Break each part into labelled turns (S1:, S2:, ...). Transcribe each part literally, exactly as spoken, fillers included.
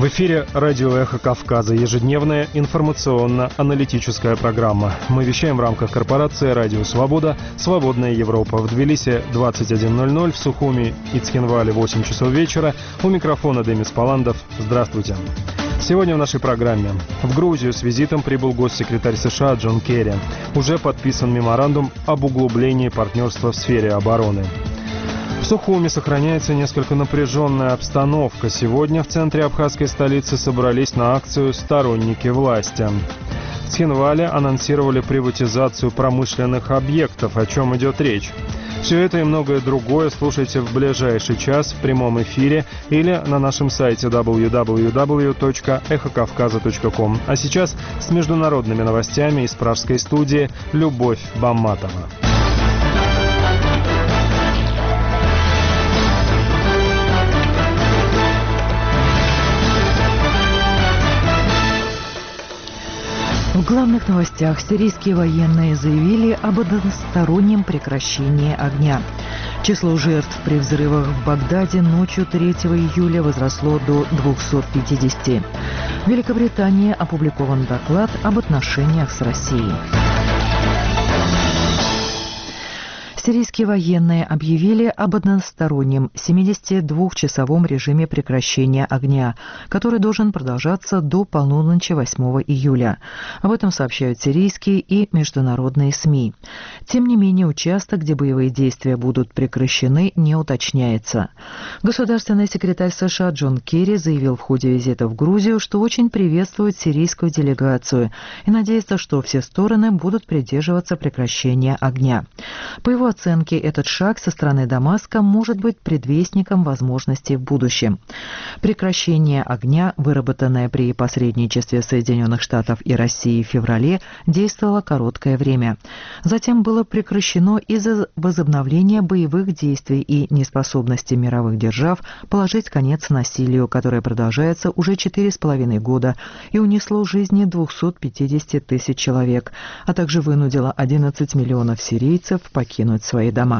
S1: В эфире радио «Эхо Кавказа», ежедневная информационно-аналитическая программа. Мы вещаем в рамках корпорации «Радио Свобода», «Свободная Европа». В Тбилиси двадцать один ноль ноль, в Сухуми и Цхинвале восемь часов вечера. У микрофона Демис Паландов. Здравствуйте. Сегодня в нашей программе. В Грузию с визитом прибыл госсекретарь США Джон Керри. Уже подписан меморандум об углублении партнерства в сфере обороны. В Сухуми сохраняется несколько напряженная обстановка. Сегодня в центре абхазской столицы собрались на акцию сторонники власти. В Цхинвале анонсировали приватизацию промышленных объектов. О чем идет речь? Все это и многое другое слушайте в ближайший час в прямом эфире или на нашем сайте дабл ю дабл ю дабл ю точка эхо кавказа точка ком. А сейчас с международными новостями из пражской студии Любовь Бамматова.
S2: В главных новостях сирийские военные заявили об одностороннем прекращении огня. Число жертв при взрывах в Багдаде ночью третьего июля возросло до двухсот пятидесяти. В Великобритании опубликован доклад об отношениях с Россией. Сирийские военные объявили об одностороннем семидесятидвухчасовом режиме прекращения огня, который должен продолжаться до полуночи восьмого июля. Об этом сообщают сирийские и международные СМИ. Тем не менее, участок, где боевые действия будут прекращены, не уточняется. Государственный секретарь США Джон Керри заявил в ходе визита в Грузию, что очень приветствует сирийскую делегацию и надеется, что все стороны будут придерживаться прекращения огня. По его оценке, этот шаг со стороны Дамаска может быть предвестником возможностей в будущем. Прекращение огня, выработанное при посредничестве Соединенных Штатов и России в феврале, действовало короткое время. Затем было прекращено из-за возобновления боевых действий и неспособности мировых держав положить конец насилию, которое продолжается уже четыре с половиной года и унесло жизни двухсот пятидесяти тысяч человек, а также вынудило одиннадцать миллионов сирийцев покинуть свои дома.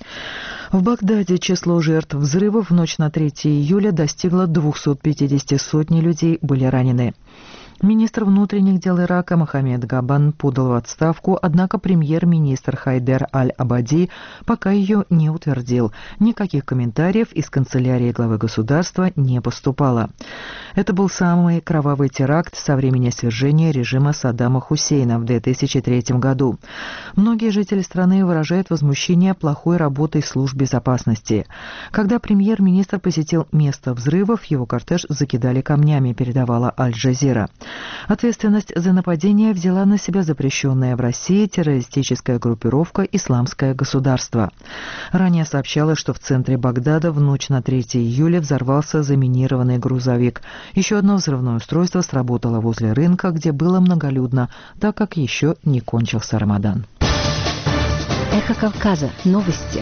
S2: В Багдаде число жертв взрывов в ночь на третье июля достигло двухсот пятидесяти, сотни людей были ранены. Министр внутренних дел Ирака Мохаммед Габан подал в отставку, однако премьер-министр Хайдер Аль-Абади пока ее не утвердил. Никаких комментариев из канцелярии главы государства не поступало. Это был самый кровавый теракт со времени свержения режима Саддама Хусейна в две тысячи третьем году. Многие жители страны выражают возмущение плохой работой служб безопасности. Когда премьер-министр посетил место взрывов, его кортеж закидали камнями, передавала Аль-Джазира. Ответственность за нападение взяла на себя запрещенная в России террористическая группировка «Исламское государство». Ранее сообщалось, что в центре Багдада в ночь на третье июля взорвался заминированный грузовик. Еще одно взрывное устройство сработало возле рынка, где было многолюдно, так как еще не кончился Рамадан.
S3: Эхо Кавказа. Новости.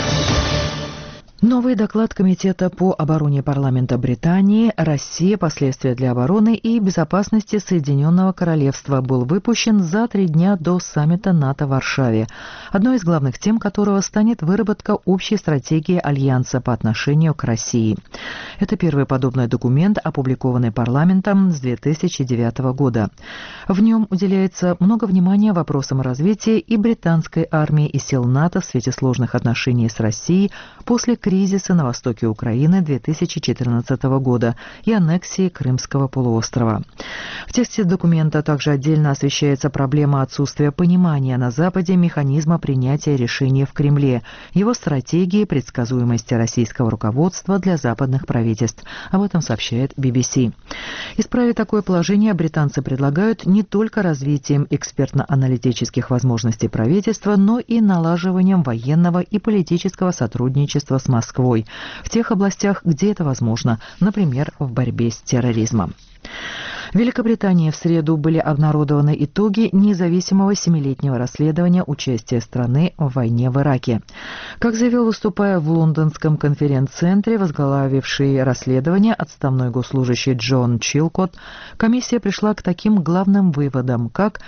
S2: Новый доклад Комитета по обороне парламента Британии «Россия. Последствия для обороны и безопасности Соединенного Королевства» был выпущен за три дня до саммита НАТО в Варшаве, одной из главных тем которого станет выработка общей стратегии Альянса по отношению к России. Это первый подобный документ, опубликованный парламентом с две тысячи девятого года. В нем уделяется много внимания вопросам развития и британской армии и сил НАТО в свете сложных отношений с Россией после кризиса на востоке Украины две тысячи четырнадцатого года и аннексии Крымского полуострова. В тексте документа также отдельно освещается проблема отсутствия понимания на Западе механизма принятия решений в Кремле, его стратегии, предсказуемости российского руководства для западных правительств. Об этом сообщает би би си. Исправить такое положение британцы предлагают не только развитием экспертно-аналитических возможностей правительства, но и налаживанием военного и политического сотрудничества с Москвой в тех областях, где это возможно, например, в борьбе с терроризмом. В Великобритании в среду были обнародованы итоги независимого семилетнего расследования участия страны в войне в Ираке. Как заявил, выступая в лондонском конференц-центре, возглавивший расследование отставной госслужащий Джон Чилкотт, комиссия пришла к таким главным выводам, как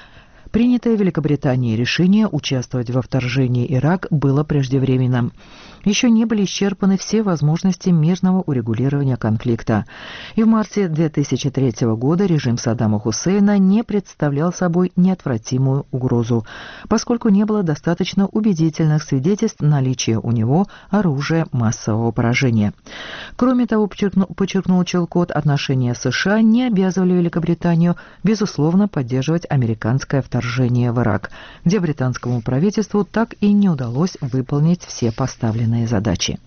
S2: Принятое Великобританией решение участвовать во вторжении в Ирак было преждевременным. Еще не были исчерпаны все возможности мирного урегулирования конфликта. И в марте две тысячи третьего года режим Саддама Хусейна не представлял собой неотвратимую угрозу, поскольку не было достаточно убедительных свидетельств наличия у него оружия массового поражения. Кроме того, подчеркнул, подчеркнул Чилкот, отношения США не обязывали Великобританию, безусловно, поддерживать американское вторжение в Ирак, где британскому правительству так и не удалось выполнить все поставленные задачи.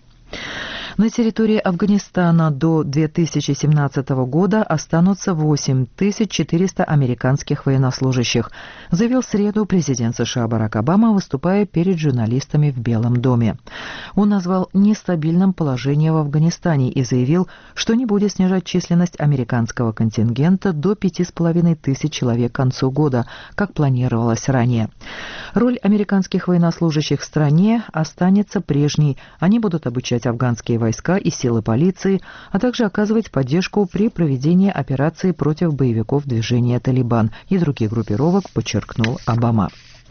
S2: На территории Афганистана до две тысячи семнадцатого года останутся восемь тысяч четыреста американских военнослужащих, заявил в среду президент США Барак Обама, выступая перед журналистами в Белом доме. Он назвал нестабильным положение в Афганистане и заявил, что не будет снижать численность американского контингента до пяти с половиной тысяч человек к концу года, как планировалось ранее. Роль американских военнослужащих в стране останется прежней. Они будут обучать афганские войска и силы полиции, а также оказывать поддержку при проведении операции против боевиков движения «Талибан» и других группировок, подчеркнул Обама.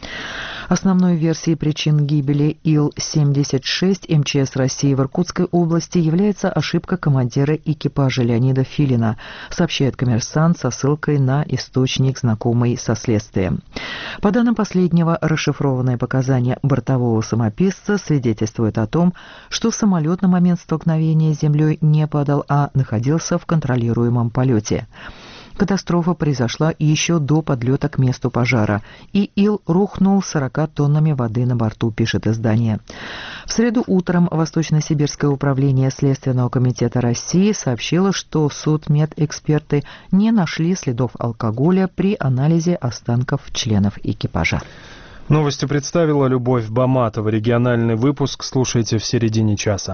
S2: Основной версией причин гибели Ил семьдесят шесть эм че эс России в Иркутской области является ошибка командира экипажа Леонида Филина, сообщает «Коммерсант» со ссылкой на источник, знакомый со следствием. По данным последнего, расшифрованные показания бортового самописца свидетельствуют о том, что самолет на момент столкновения с землей не падал, а находился в контролируемом полете. Катастрофа произошла еще до подлета к месту пожара, и Ил рухнул с сорока тоннами воды на борту, пишет издание. В среду утром Восточно-Сибирское управление Следственного комитета России сообщило, что судмедэксперты не нашли следов алкоголя при анализе останков членов экипажа.
S1: Новости представила Любовь Баматова. Региональный выпуск слушайте в середине часа.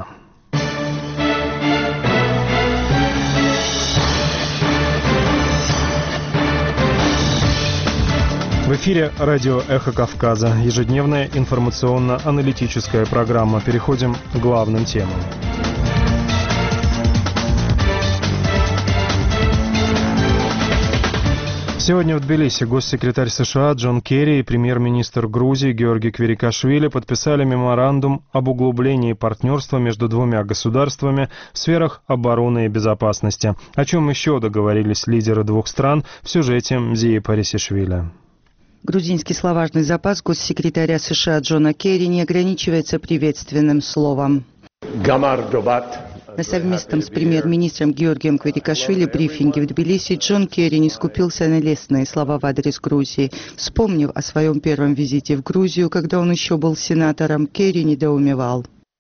S1: В эфире радио «Эхо Кавказа». Ежедневная информационно-аналитическая программа. Переходим к главным темам. Сегодня в Тбилиси госсекретарь США Джон Керри и премьер-министр Грузии Георгий Квирикашвили подписали меморандум об углублении партнерства между двумя государствами в сферах обороны и безопасности. О чем еще договорились лидеры двух стран в сюжете Мзии Парисишвили.
S4: Грузинский словарный запас госсекретаря США Джона Керри не ограничивается приветственным словом. На совместном с премьер-министром Георгием Квирикашвили брифинге в Тбилиси Джон Керри не скупился на лестные слова в адрес Грузии. Вспомнив о своем первом визите в Грузию, когда он еще был сенатором, Керри недоумевал.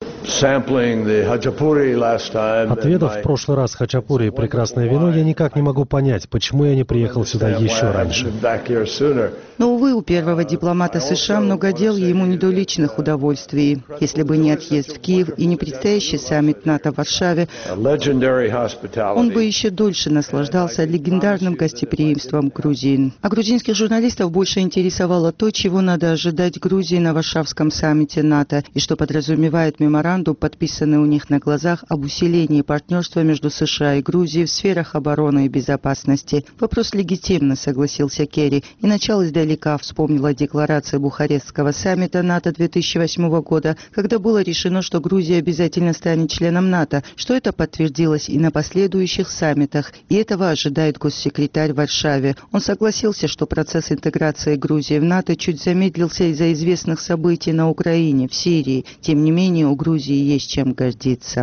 S5: Отведав в прошлый раз хачапури и прекрасное вино, я никак не могу понять, почему я не приехал сюда еще раньше.
S4: Но, увы, у первого дипломата США много дел, и ему не до личных удовольствий. Если бы не отъезд в Киев и не предстоящий саммит НАТО в Варшаве, он бы еще дольше наслаждался легендарным гостеприимством грузин. А грузинских журналистов больше интересовало то, чего надо ожидать Грузии на Варшавском саммите НАТО, и что подразумевает меморандум, подписанный у них на глазах, об усилении партнерства между США и Грузией в сферах обороны и безопасности. Вопрос легитимно, согласился Керри, и начал издалека вспомнил о декларации Бухарестского саммита НАТО две тысячи восьмого года, когда было решено, что Грузия обязательно станет членом НАТО, что это подтвердилось и на последующих саммитах, и этого ожидает госсекретарь в Варшаве. Он согласился, что процесс интеграции Грузии в НАТО чуть замедлился из-за известных событий на Украине, в Сирии. Тем не менее, у Грузии есть чем гордиться.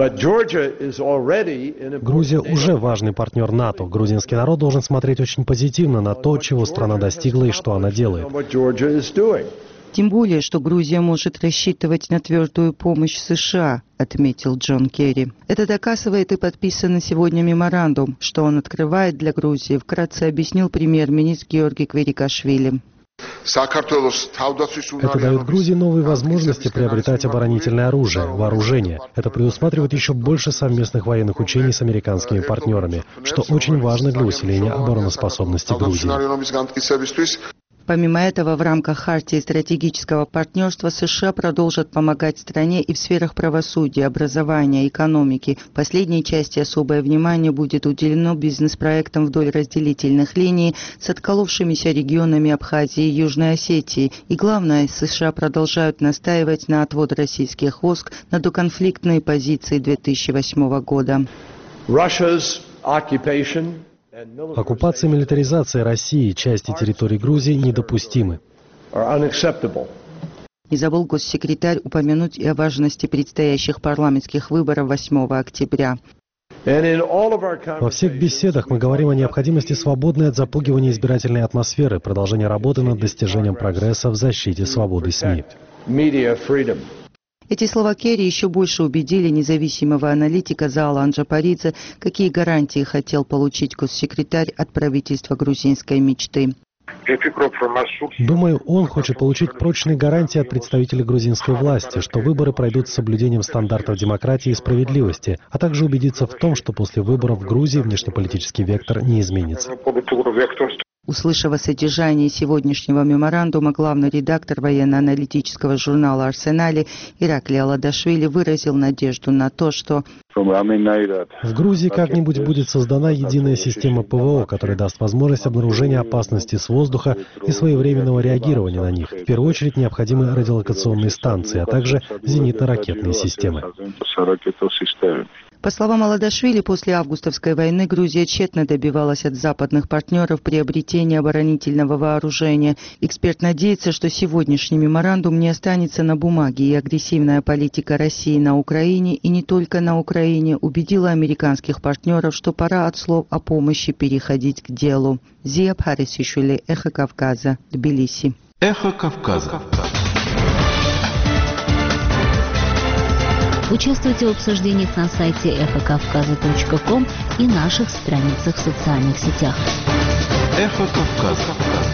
S5: Грузия уже важный партнер НАТО. Грузинский народ должен смотреть очень позитивно на то, чего страна достигла и что она делает.
S4: Тем более, что Грузия может рассчитывать на твердую помощь США, отметил Джон Керри. Это доказывает и подписанный сегодня меморандум, что он открывает для Грузии, вкратце объяснил премьер-министр Георгий Квирикашвили.
S5: Это дает Грузии новые возможности приобретать оборонительное оружие, вооружение. Это предусматривает еще больше совместных военных учений с американскими партнерами, что очень важно для усиления обороноспособности Грузии.
S4: Помимо этого, в рамках Хартии стратегического партнерства США продолжат помогать стране и в сферах правосудия, образования, экономики. В последней части особое внимание будет уделено бизнес-проектам вдоль разделительных линий с отколовшимися регионами Абхазии и Южной Осетии. И главное, США продолжают настаивать на отвод российских войск на доконфликтные позиции две тысячи восьмого года.
S5: Оккупация и милитаризация России, части территории Грузии недопустимы.
S4: Не забыл госсекретарь упомянуть и о важности предстоящих парламентских выборов восьмого октября.
S5: Во всех беседах мы говорим о необходимости свободной от запугивания избирательной атмосферы, продолжения работы над достижением прогресса в защите свободы СМИ.
S4: Эти слова Керри еще больше убедили независимого аналитика Заала Анджапаридзе, какие гарантии хотел получить госсекретарь от правительства грузинской мечты.
S5: Думаю, он хочет получить прочные гарантии от представителей грузинской власти, что выборы пройдут с соблюдением стандартов демократии и справедливости, а также убедиться в том, что после выборов в Грузии внешнеполитический вектор не изменится.
S4: Услышав о содержании сегодняшнего меморандума, главный редактор военно-аналитического журнала «Арсенали» Ираклий Аладашвили выразил надежду на то, что
S5: в Грузии как-нибудь будет создана единая система ПВО, которая даст возможность обнаружения опасности с воздуха и своевременного реагирования на них. В первую очередь необходимы радиолокационные станции, а также зенитно-ракетные системы.
S4: По словам Аладашвили, после августовской войны Грузия тщетно добивалась от западных партнеров приобретения оборонительного вооружения. Эксперт надеется, что сегодняшний меморандум не останется на бумаге, и агрессивная политика России на Украине, и не только на Украине, убедила американских партнеров, что пора от слов о помощи переходить к делу. Зия Бхарисишвили, Эхо Кавказа, Тбилиси.
S6: Эхо Кавказа.
S3: Участвуйте в обсуждениях на сайте эхо кавказа точка ком и наших страницах в социальных сетях.
S6: Эхо Кавказа.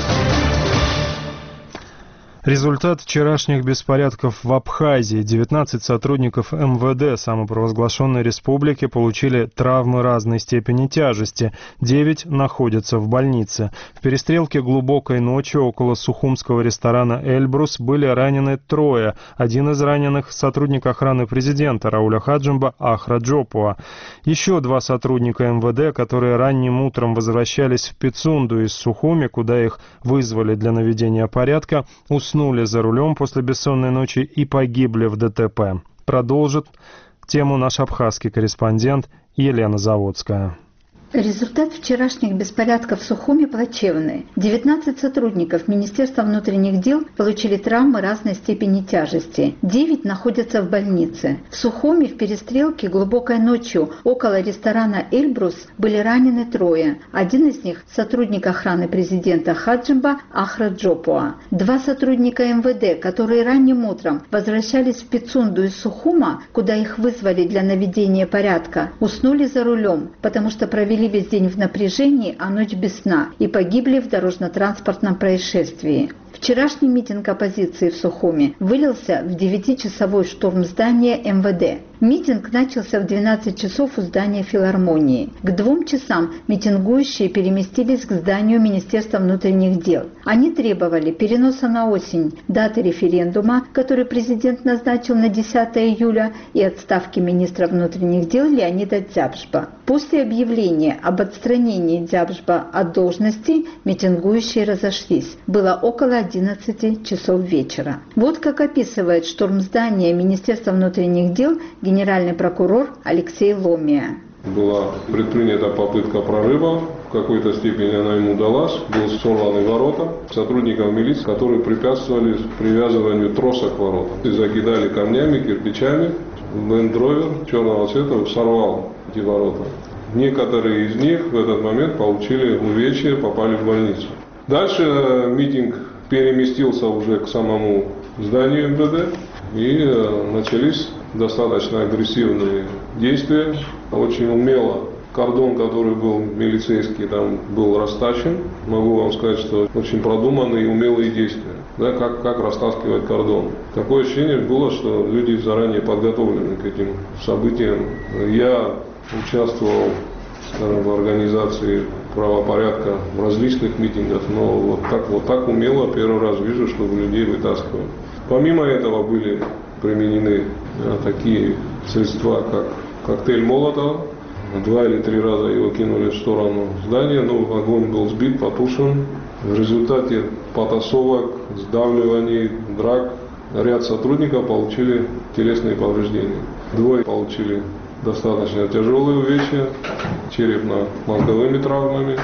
S1: Результат вчерашних беспорядков в Абхазии. девятнадцать сотрудников эм вэ дэ самопровозглашенной республики получили травмы разной степени тяжести. девять находятся в больнице. В перестрелке глубокой ночью около сухумского ресторана «Эльбрус» были ранены трое. Один из раненых – сотрудник охраны президента Рауля Хаджимба Ахра Джопуа. Еще два сотрудника эм вэ дэ, которые ранним утром возвращались в Пицунду из Сухуми, куда их вызвали для наведения порядка, уснули Уснули за рулем после бессонной ночи и погибли в дэ тэ пэ. Продолжит тему наш абхазский корреспондент Елена Заводская.
S7: Результат вчерашних беспорядков в Сухуми плачевный. девятнадцать сотрудников Министерства внутренних дел получили травмы разной степени тяжести. девять находятся в больнице. В Сухуми в перестрелке глубокой ночью около ресторана «Эльбрус» были ранены трое. Один из них – сотрудник охраны президента Хаджимба Ахра Джопуа. Два сотрудника эм вэ дэ, которые ранним утром возвращались в Пицунду из Сухума, куда их вызвали для наведения порядка, уснули за рулем, потому что провели весь день в напряжении, а ночь без сна, и погибли в дорожно-транспортном происшествии. Вчерашний митинг оппозиции в Сухуми вылился в девятичасовой штурм здания эм вэ дэ. Митинг начался в двенадцать часов у здания филармонии. К двум часам митингующие переместились к зданию Министерства внутренних дел. Они требовали переноса на осень даты референдума, который президент назначил на десятое июля, и отставки министра внутренних дел Леонида Дзябжба. После объявления об отстранении Дзябжба от должности митингующие разошлись. Было около одиннадцати часов вечера. Вот как описывает штурм здания Министерства внутренних дел генеральный прокурор Алексей Ломия.
S8: Была предпринята попытка прорыва, в какой-то степени она ему удалась, были сорваны ворота сотрудников милиции, которые препятствовали привязыванию троса к воротам. И закидали камнями, кирпичами. Land Rover черного цвета сорвал эти ворота. Некоторые из них в этот момент получили увечья, попали в больницу. Дальше митинг переместился уже к самому зданию эм вэ дэ и начались достаточно агрессивные действия. Очень умело кордон, который был милицейский, там был растащен. Могу вам сказать, что очень продуманные и умелые действия. Да, как, как растаскивать кордон. Такое ощущение было, что люди заранее подготовлены к этим событиям. Я участвовал скажем, в организации правопорядка в различных митингах, но вот так, вот так умело первый раз вижу, чтобы людей вытаскивают. Помимо этого были применены а, такие средства, как коктейль Молотова. Два или три раза его кинули в сторону здания, но огонь был сбит, потушен. В результате потасовок, сдавливаний, драк ряд сотрудников получили телесные повреждения. Двое получили достаточно тяжелые увечья, черепно-мозговыми травмами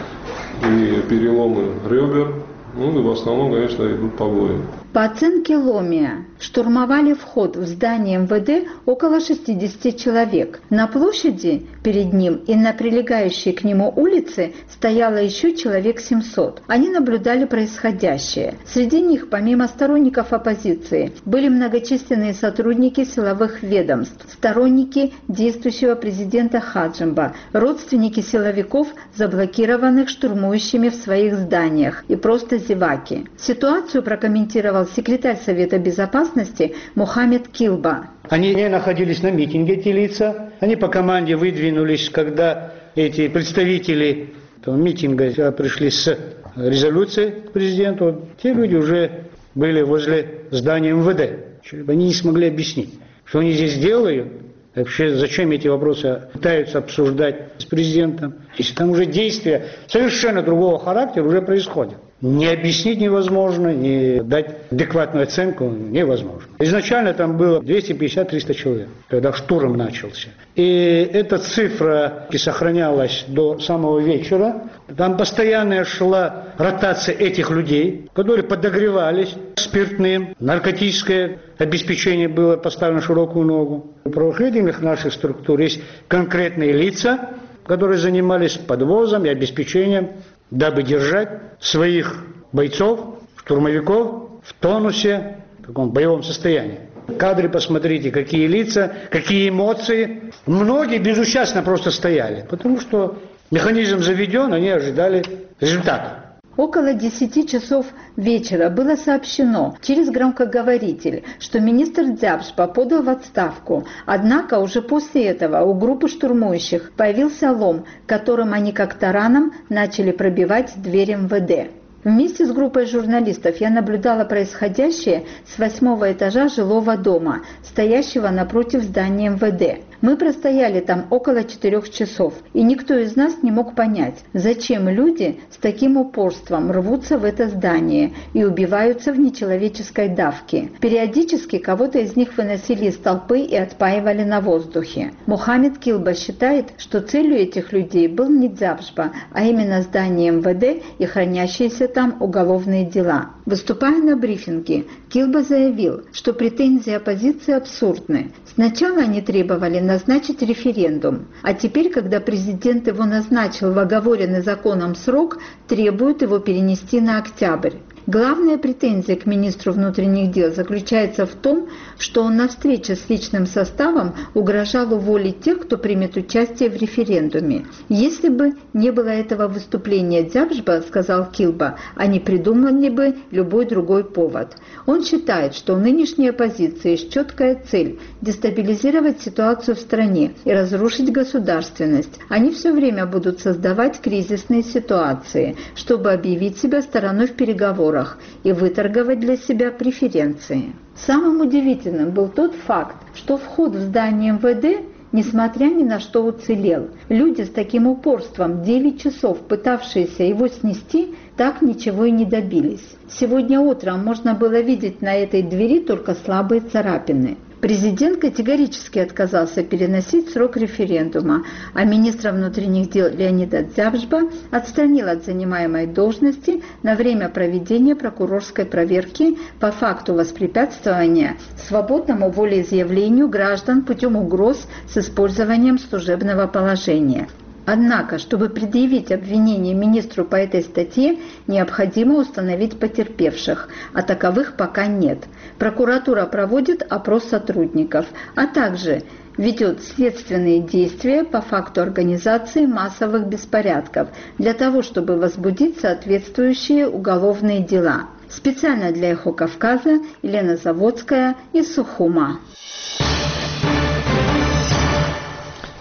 S8: и переломы ребер. Ну и в основном, конечно, идут побои.
S7: По оценке Ломия, штурмовали вход в здание эм вэ дэ около шестидесяти человек. На площади перед ним и на прилегающей к нему улице стояло еще человек семьсот. Они наблюдали происходящее. Среди них, помимо сторонников оппозиции, были многочисленные сотрудники силовых ведомств, сторонники действующего президента Хаджимба, родственники силовиков, заблокированных штурмующими в своих зданиях, и просто зеваки. Ситуацию прокомментировал секретарь Совета Безопасности Мухаммед Килба.
S9: Они не находились на митинге, эти лица. Они по команде выдвинулись, когда эти представители этого митинга пришли с резолюцией к президенту. Те люди уже были возле здания эм вэ дэ. Они не смогли объяснить, что они здесь делают. Вообще, зачем эти вопросы пытаются обсуждать с президентом, если там уже действия совершенно другого характера уже происходят. Не объяснить невозможно, не дать адекватную оценку невозможно. Изначально там было двести пятьдесят - триста человек, когда штурм начался. И эта цифра сохранялась до самого вечера. Там постоянно шла ротация этих людей, которые подогревались спиртным, наркотическое обеспечение было поставлено на широкую ногу. У правоохранительных наших структур есть конкретные лица, которые занимались подвозом и обеспечением, дабы держать своих бойцов, штурмовиков в тонусе, в таком боевом состоянии. Кадры посмотрите, какие лица, какие эмоции. Многие безучастно просто стояли, потому что механизм заведен, они ожидали результата.
S7: Около десяти часов вечера было сообщено через громкоговоритель, что министр Дзябшпа подал в отставку. Однако уже после этого у группы штурмующих появился лом, которым они как тараном начали пробивать дверь эм вэ дэ. Вместе с группой журналистов я наблюдала происходящее с восьмого этажа жилого дома, стоящего напротив здания эм вэ дэ. Мы простояли там около четырех часов, и никто из нас не мог понять, зачем люди с таким упорством рвутся в это здание и убиваются в нечеловеческой давке. Периодически кого-то из них выносили из толпы и отпаивали на воздухе. Мухаммед Килба считает, что целью этих людей был не Дзябшпа, а именно здание эм вэ дэ и хранящиеся там уголовные дела. Выступая на брифинге, Килба заявил, что претензии оппозиции абсурдны. Сначала они требовали назначить референдум, а теперь, когда президент его назначил в оговоренный законом срок, требуют его перенести на октябрь. Главная претензия к министру внутренних дел заключается в том, что он на встрече с личным составом угрожал уволить тех, кто примет участие в референдуме. Если бы не было этого выступления Дзябшпа, сказал Килба, они придумали бы любой другой повод. Он считает, что у нынешней оппозиции есть четкая цель – дестабилизировать ситуацию в стране и разрушить государственность. Они все время будут создавать кризисные ситуации, чтобы объявить себя стороной в переговорах и выторговать для себя преференции. Самым удивительным был тот факт, что вход в здание эм вэ дэ, несмотря ни на что, уцелел. Люди с таким упорством, девять часов пытавшиеся его снести, так ничего и не добились. Сегодня утром можно было видеть на этой двери только слабые царапины. Президент категорически отказался переносить срок референдума, а министра внутренних дел Леонида Дзябшпа отстранил от занимаемой должности на время проведения прокурорской проверки по факту воспрепятствования свободному волеизъявлению граждан путем угроз с использованием служебного положения. Однако, чтобы предъявить обвинение министру по этой статье, необходимо установить потерпевших, а таковых пока нет. Прокуратура проводит опрос сотрудников, а также ведет следственные действия по факту организации массовых беспорядков для того, чтобы возбудить соответствующие уголовные дела. Специально для «Эхо Кавказа» Елена Заводская из Сухума.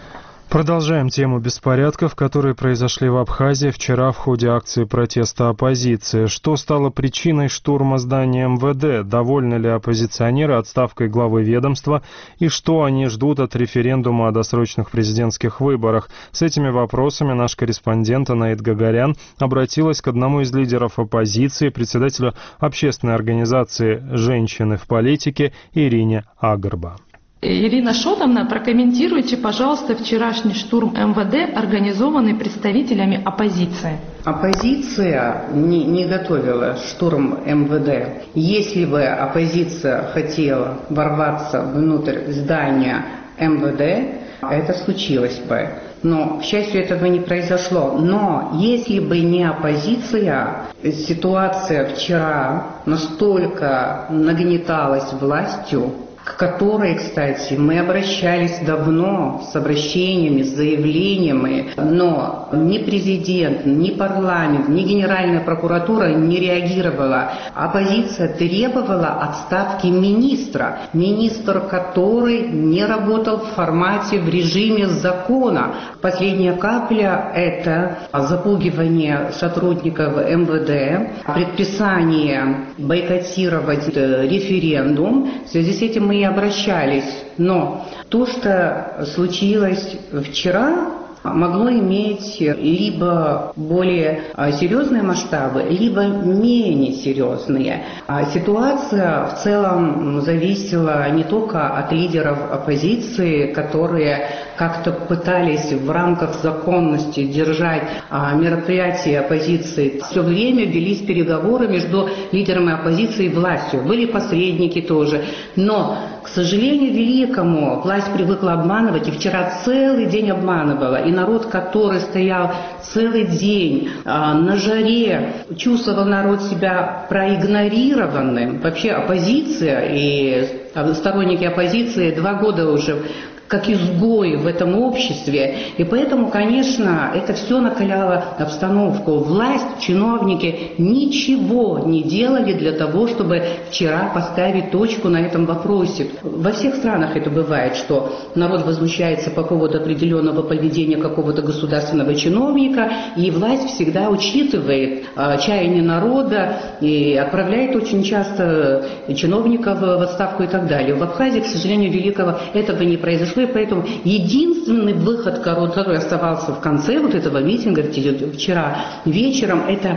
S1: Продолжаем тему беспорядков, которые произошли в Абхазии вчера в ходе акции протеста оппозиции. Что стало причиной штурма здания эм вэ дэ? Довольны ли оппозиционеры отставкой главы ведомства? И что они ждут от референдума о досрочных президентских выборах? С этими вопросами наш корреспондент Анаит Гагарян обратилась к одному из лидеров оппозиции, председателю общественной организации «Женщины в политике» Ирине Агарба.
S10: Ирина Шотовна, прокомментируйте, пожалуйста, вчерашний штурм эм вэ дэ, организованный представителями оппозиции.
S11: Оппозиция не, не готовила штурм эм вэ дэ. Если бы оппозиция хотела ворваться внутрь здания эм вэ дэ, это случилось бы. Но, к счастью, этого не произошло. Но если бы не оппозиция, ситуация вчера настолько нагнеталась властью, к которой, кстати, мы обращались давно с обращениями, с заявлениями, но ни президент, ни парламент, ни Генеральная прокуратура не реагировала. Оппозиция требовала отставки министра, министр, который не работал в формате, в режиме закона. Последняя капля – это запугивание сотрудников эм вэ дэ, предписание бойкотировать референдум. В связи с этим мы и обращались. Но то, что случилось вчера, могло иметь либо более серьезные масштабы, либо менее серьезные. Ситуация в целом зависела не только от лидеров оппозиции, которые как-то пытались в рамках законности держать мероприятия оппозиции. Все время велись переговоры между лидерами оппозиции и властью. Были посредники тоже. Но, к сожалению великому, власть привыкла обманывать, и вчера целый день обманывала. И народ, который стоял целый день а, на жаре, чувствовал народ себя проигнорированным. Вообще оппозиция и сторонники оппозиции два года уже как изгои в этом обществе. И поэтому, конечно, это все накаляло обстановку. Власть, чиновники ничего не делали для того, чтобы вчера поставить точку на этом вопросе. Во всех странах это бывает, что народ возмущается по поводу определенного поведения какого-то государственного чиновника, и власть всегда учитывает а, чаяние народа и отправляет очень часто чиновников в отставку и так далее. В Абхазии, к сожалению, великого этого не произошло. И поэтому единственный выход, который оставался в конце вот этого митинга вчера вечером, это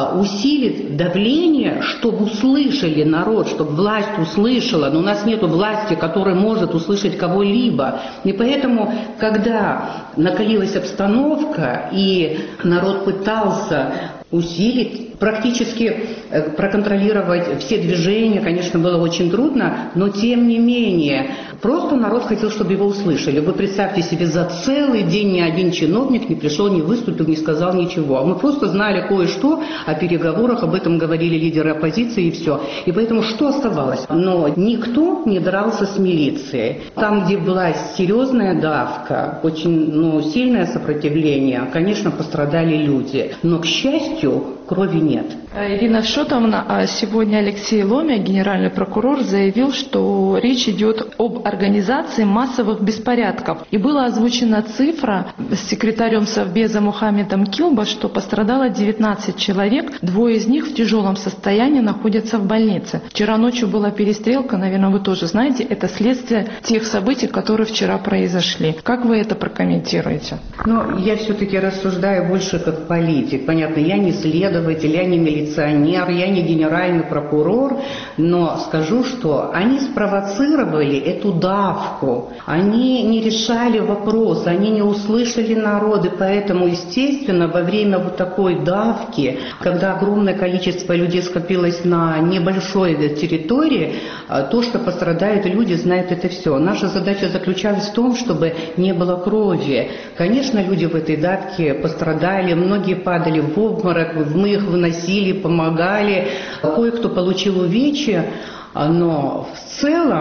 S11: усилить давление, чтобы услышали народ, чтобы власть услышала. Но у нас нет власти, которая может услышать кого-либо. И поэтому, когда накалилась обстановка и народ пытался усилить, практически проконтролировать все движения, конечно, было очень трудно, но тем не менее, просто народ хотел, чтобы его услышали. Вы представьте себе, за целый день ни один чиновник не пришел, не выступил, не сказал ничего. Мы просто знали кое-что о переговорах, об этом говорили лидеры оппозиции и все. И поэтому что оставалось? Но никто не дрался с милицией. Там, где была серьезная давка, очень ну, сильное сопротивление, конечно, пострадали люди. Но, к счастью, крови нет.
S10: Ирина Шотовна, а сегодня Алексей Ломя, генеральный прокурор, заявил, что речь идет об организации массовых беспорядков. И была озвучена цифра с секретарем Совбеза Мухаммедом Килба, что пострадало девятнадцать человек, двое из них в тяжелом состоянии находятся в больнице. Вчера ночью была перестрелка, наверное, вы тоже знаете, это следствие тех событий, которые вчера произошли. Как вы это прокомментируете?
S11: Ну, я все-таки рассуждаю больше как политик. Понятно, я не следователь, я не милиционер, я не генеральный прокурор, но скажу, что они спровоцировали эту давку, они не решали вопрос, они не услышали народ, и поэтому, естественно, во время вот такой давки, когда огромное количество людей скопилось на небольшой территории, то, что пострадают люди, знают это все. Наша задача заключалась в том, чтобы не было крови. Конечно, люди в этой давке пострадали, многие падали в обморок, мы их выносили, помогали, кое-кто получил увечья, но в целом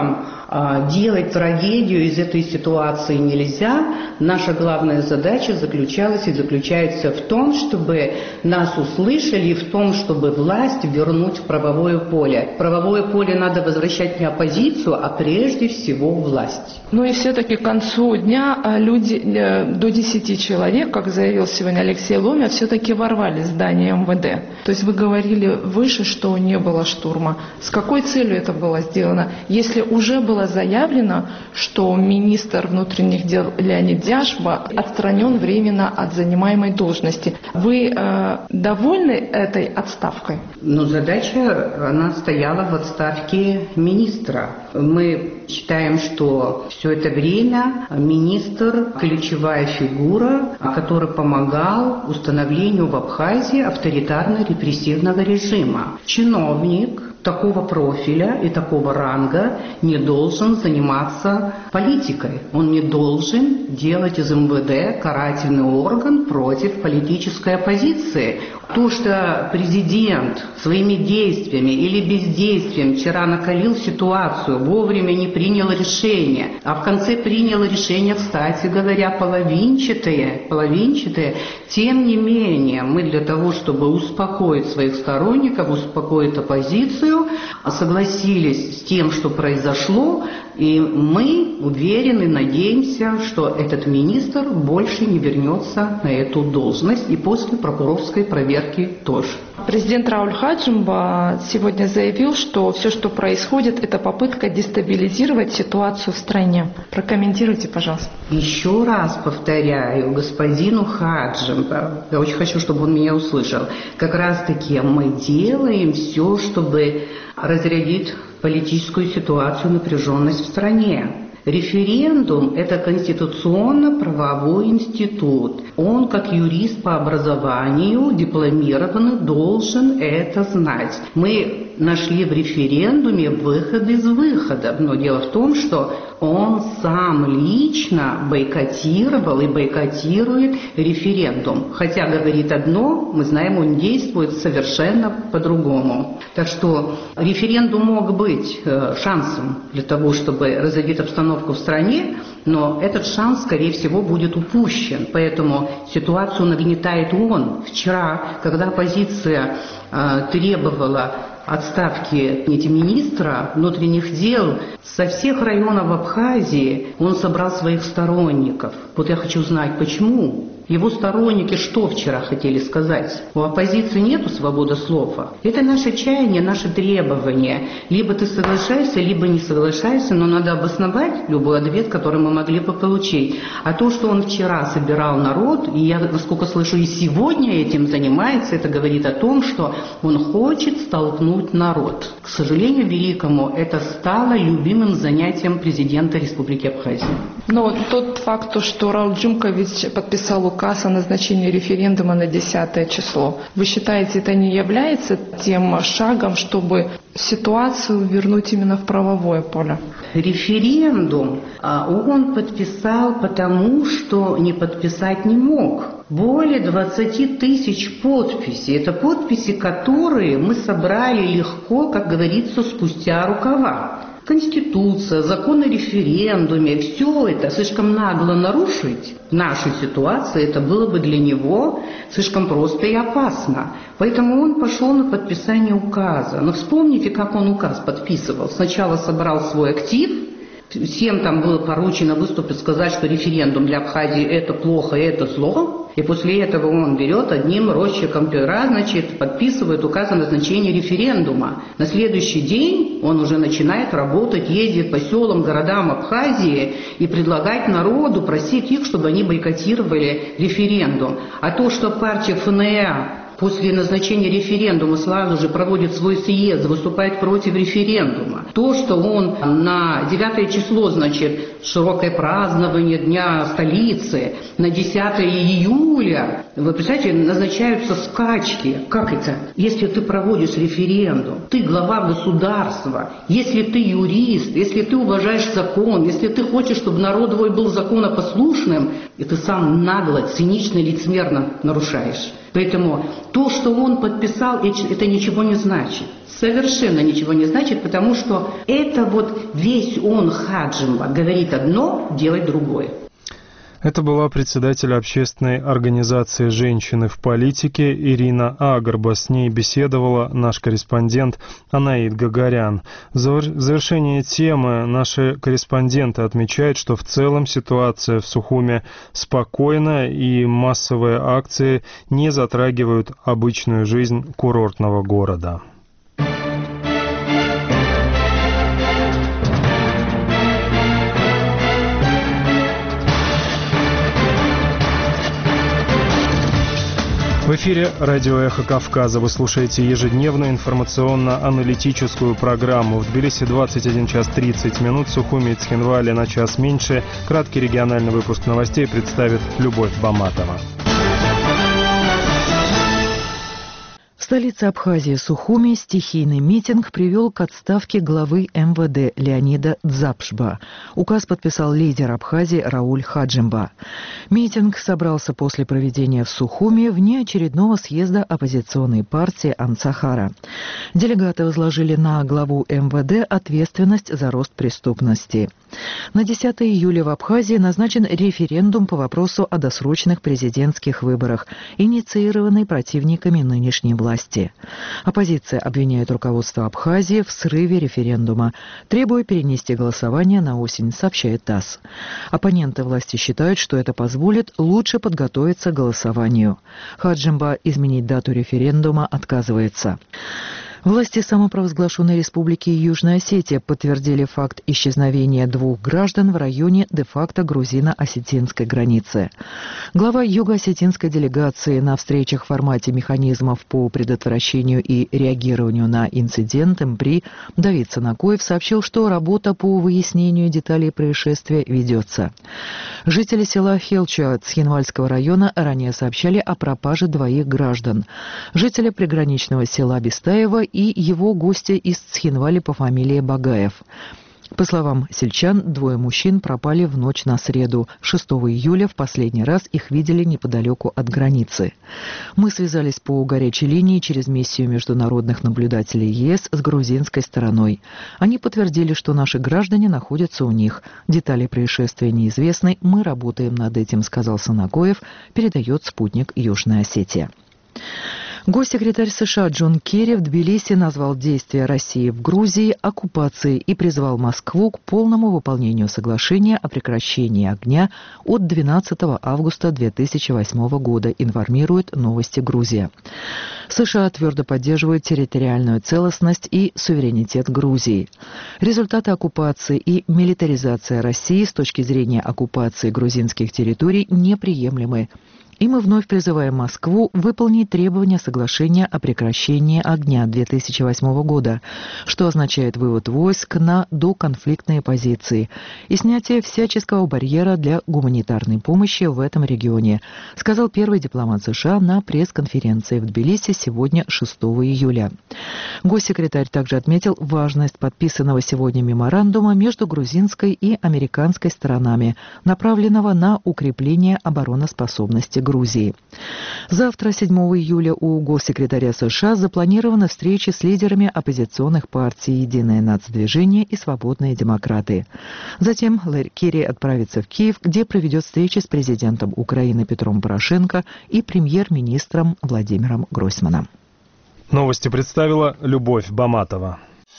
S11: делать трагедию из этой ситуации нельзя. Наша главная задача заключалась и заключается в том, чтобы нас услышали, и в том, чтобы власть вернуть в правовое поле. В правовое поле надо возвращать не оппозицию, а прежде всего власть.
S10: Ну и все-таки к концу дня люди, до десяти человек, как заявил сегодня Алексей Ломя, все-таки ворвались в здание эм вэ дэ. То есть вы говорили выше, что не было штурма. С какой целью это было сделано? Если уже было заявлено, что министр внутренних дел Леонид Дяшба отстранен временно от занимаемой должности, вы э, довольны этой отставкой?
S11: Ну, задача, она стояла в отставке министра. Мы считаем, что все это время министр – ключевая фигура, который помогал установлению в Абхазии авторитарно-репрессивного режима. Чиновник такого профиля и такого ранга не должен заниматься политикой. Он не должен делать из эм вэ дэ карательный орган против политической оппозиции. То, что президент своими действиями или бездействием вчера накалил ситуацию, вовремя не принял решение, а в конце принял решение, кстати говоря, половинчатые, половинчатые, тем не менее, мы для того, чтобы успокоить своих сторонников, успокоить оппозицию, согласились с тем, что произошло, и мы уверены, надеемся, что этот министр больше не вернется на эту должность и после прокурорской проверки тоже.
S10: Президент Рауль Хаджимба сегодня заявил, что все, что происходит, это попытка дестабилизировать ситуацию в стране. Прокомментируйте, пожалуйста.
S11: Еще раз повторяю господину Хаджимба, я очень хочу, чтобы он меня услышал, как раз-таки мы делаем все, чтобы разрядить политическую ситуацию, напряженность в стране. Референдум – это конституционно-правовой институт. Он, как юрист по образованию, дипломированный, должен это знать. Мы нашли в референдуме выход из выхода. Но дело в том, что он сам лично бойкотировал и бойкотирует референдум. Хотя говорит одно, мы знаем, он действует совершенно по-другому. Так что референдум мог быть э, шансом для того, чтобы разрядить обстановку в стране, но этот шанс, скорее всего, будет упущен. Поэтому ситуацию нагнетает он. Вчера, когда оппозиция э, требовала отставки министра внутренних дел, со всех районов Абхазии он собрал своих сторонников. Вот я хочу знать, почему. Его сторонники что вчера хотели сказать? У оппозиции нету свободы слова. Это наше чаяние, наше требование. Либо ты соглашаешься, либо не соглашаешься, но надо обосновать любой ответ, который мы могли бы получить. А то, что он вчера собирал народ, и я, насколько слышу, и сегодня этим занимается, это говорит о том, что он хочет столкнуть народ. К сожалению великому, это стало любимым занятием президента Республики Абхазия.
S10: Но тот факт, что Рауль Джумкович подписал указ о назначении референдума на десятое число, вы считаете, это не является тем шагом, чтобы ситуацию вернуть именно в правовое поле?
S11: Референдум он подписал потому, что не подписать не мог. Более двадцати тысяч подписей. Это подписи, которые мы собрали легко, как говорится, спустя рукава. Конституция, закон о референдуме, все это слишком нагло нарушить в нашей ситуации, это было бы для него слишком просто и опасно. Поэтому он пошел на подписание указа. Но вспомните, как он указ подписывал. Сначала собрал свой актив, всем там было поручено выступить, сказать, что референдум для Абхазии это плохо, это зло. И после этого он берет одним росчерком пера, значит, подписывает указ о назначении референдума. На следующий день он уже начинает работать, ездит по селам, городам Абхазии и предлагать народу, просить их, чтобы они бойкотировали референдум. А то, что партия эф эн а после назначения референдума сразу же проводит свой съезд, выступает против референдума. То, что он на девятое число, значит, широкое празднование Дня столицы, на десятое июля, вы представляете, назначаются скачки. Как это? Если ты проводишь референдум, ты глава государства, если ты юрист, если ты уважаешь закон, если ты хочешь, чтобы народ твой был законопослушным, и ты сам нагло, цинично, лицемерно нарушаешь. Поэтому то, что он подписал, это ничего не значит. Совершенно ничего не значит, потому что это вот весь он, Хаджимба, говорит одно, делает другое.
S1: Это была председатель общественной организации «Женщины в политике» Ирина Агарба. С ней беседовала наш корреспондент Анаид Гагарян. В завершение темы наши корреспонденты отмечают, что в целом ситуация в Сухуме спокойна и массовые акции не затрагивают обычную жизнь курортного города. В эфире радио «Эхо Кавказа». Вы слушаете ежедневную информационно-аналитическую программу. В Тбилиси двадцать один час тридцать минут, в Сухуми и Цхинвале на час меньше. Краткий региональный выпуск новостей представит Любовь Баматова.
S2: В столице Абхазии Сухуми стихийный митинг привел к отставке главы эм вэ дэ Леонида Дзапшба. Указ подписал лидер Абхазии Рауль Хаджимба. Митинг собрался после проведения в Сухуми внеочередного съезда оппозиционной партии Ансахара. Делегаты возложили на главу эм вэ дэ ответственность за рост преступности. На десятое июля в Абхазии назначен референдум по вопросу о досрочных президентских выборах, инициированный противниками нынешней власти. Оппозиция обвиняет руководство Абхазии в срыве референдума, требуя перенести голосование на осень, сообщает ТАСС. Оппоненты власти считают, что это позволит лучше подготовиться к голосованию. Хаджимба изменить дату референдума отказывается. Власти самопровозглашенной республики Южная Осетия подтвердили факт исчезновения двух граждан в районе де-факто грузино-осетинской границы. Глава юго-осетинской делегации на встречах в формате механизмов по предотвращению и реагированию на инциденты эм пэ эр и Давид Санакоев сообщил, что работа по выяснению деталей происшествия ведется. Жители села Хелча Цхинвальского района ранее сообщали о пропаже двоих граждан. Жители приграничного села Бестаева и его гости из Цхинвали по фамилии Багаев. По словам сельчан, двое мужчин пропали в ночь на среду. шестого июля в последний раз их видели неподалеку от границы. Мы связались по горячей линии через миссию международных наблюдателей е эс с грузинской стороной. Они подтвердили, что наши граждане находятся у них. Детали происшествия неизвестны, мы работаем над этим, сказал Санакоев, передает спутник Южная Осетия. Госсекретарь США Джон Керри в Тбилиси назвал действия России в Грузии оккупацией и призвал Москву к полному выполнению соглашения о прекращении огня от двенадцатого августа две тысячи восьмого года, информирует «Новости Грузия». США твердо поддерживают территориальную целостность и суверенитет Грузии. Результаты оккупации и милитаризация России с точки зрения оккупации грузинских территорий неприемлемы. И мы вновь призываем Москву выполнить требования соглашения о прекращении огня две тысячи восьмого года, что означает вывод войск на доконфликтные позиции и снятие всяческого барьера для гуманитарной помощи в этом регионе, сказал первый дипломат США на пресс-конференции в Тбилиси сегодня, шестого июля. Госсекретарь также отметил важность подписанного сегодня меморандума между грузинской и американской сторонами, направленного на укрепление обороноспособности Грузии. Завтра, седьмого июля, у госсекретаря США запланирована встреча с лидерами оппозиционных партий «Единое нацдвижение» и «Свободные демократы». Затем Лэр Керри отправится в Киев, где проведет встречи с президентом Украины Петром Порошенко и премьер-министром Владимиром Гройсманом.
S1: Новости представила Любовь Баматова.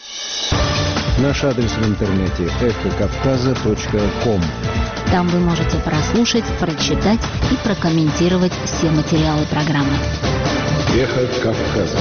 S12: Наш адрес в интернете эхо кавказа точка ком.
S3: Там вы можете прослушать, прочитать и прокомментировать все материалы программы.
S12: Эхо Кавказа.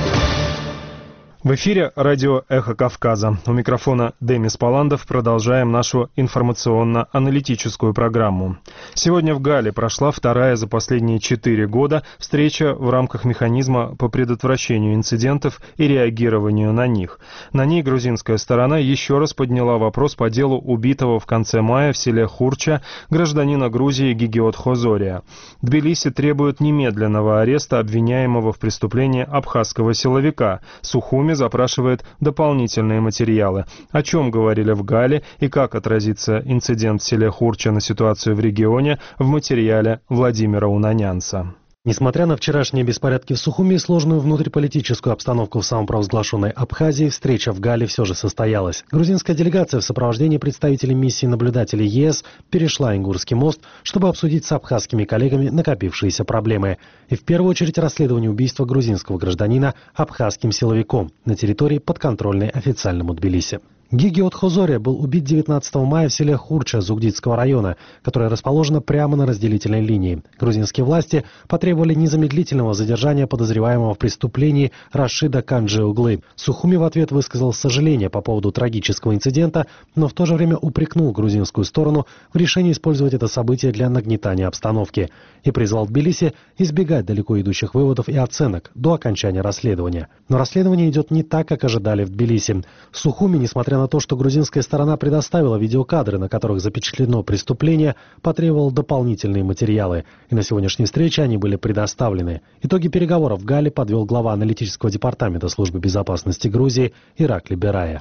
S1: В эфире радио «Эхо Кавказа». У микрофона Демис Паландов. Продолжаем нашу информационно-аналитическую программу. Сегодня в Гале прошла вторая за последние четыре года встреча в рамках механизма по предотвращению инцидентов и реагированию на них. На ней грузинская сторона еще раз подняла вопрос по делу убитого в конце мая в селе Хурча гражданина Грузии Гигиот Хозория. Тбилиси требует немедленного ареста обвиняемого в преступлении абхазского силовика. Сухуми Сухуми запрашивает дополнительные материалы. О чем говорили в Гале и как отразится инцидент в селе Хурча на ситуацию в регионе, в материале Владимира Унанянца.
S5: Несмотря на вчерашние беспорядки в Сухуми и сложную внутриполитическую обстановку в самопровозглашенной Абхазии, встреча в Гале все же состоялась. Грузинская делегация в сопровождении представителей миссии наблюдателей ЕС перешла Ингурский мост, чтобы обсудить с абхазскими коллегами накопившиеся проблемы. И в первую очередь расследование убийства грузинского гражданина абхазским силовиком на территории, подконтрольной официальному Тбилиси. Гигиот Хозория был убит девятнадцатого мая в селе Хурча Зугдитского района, которое расположено прямо на разделительной линии. Грузинские власти потребовали незамедлительного задержания подозреваемого в преступлении Рашида Канджи-Углы. Сухуми в ответ высказал сожаление по поводу трагического инцидента, но в то же время упрекнул грузинскую сторону в решении использовать это событие для нагнетания обстановки и призвал Тбилиси избегать далеко идущих выводов и оценок до окончания расследования. Но расследование идет не так, как ожидали в Тбилиси. Сухуми, несмотря на то, что грузинская сторона предоставила видеокадры, на которых запечатлено преступление, потребовал дополнительные материалы, и на сегодняшней встрече они были предоставлены. Итоги переговоров в Гале подвел глава аналитического департамента службы безопасности Грузии Иракли Берая.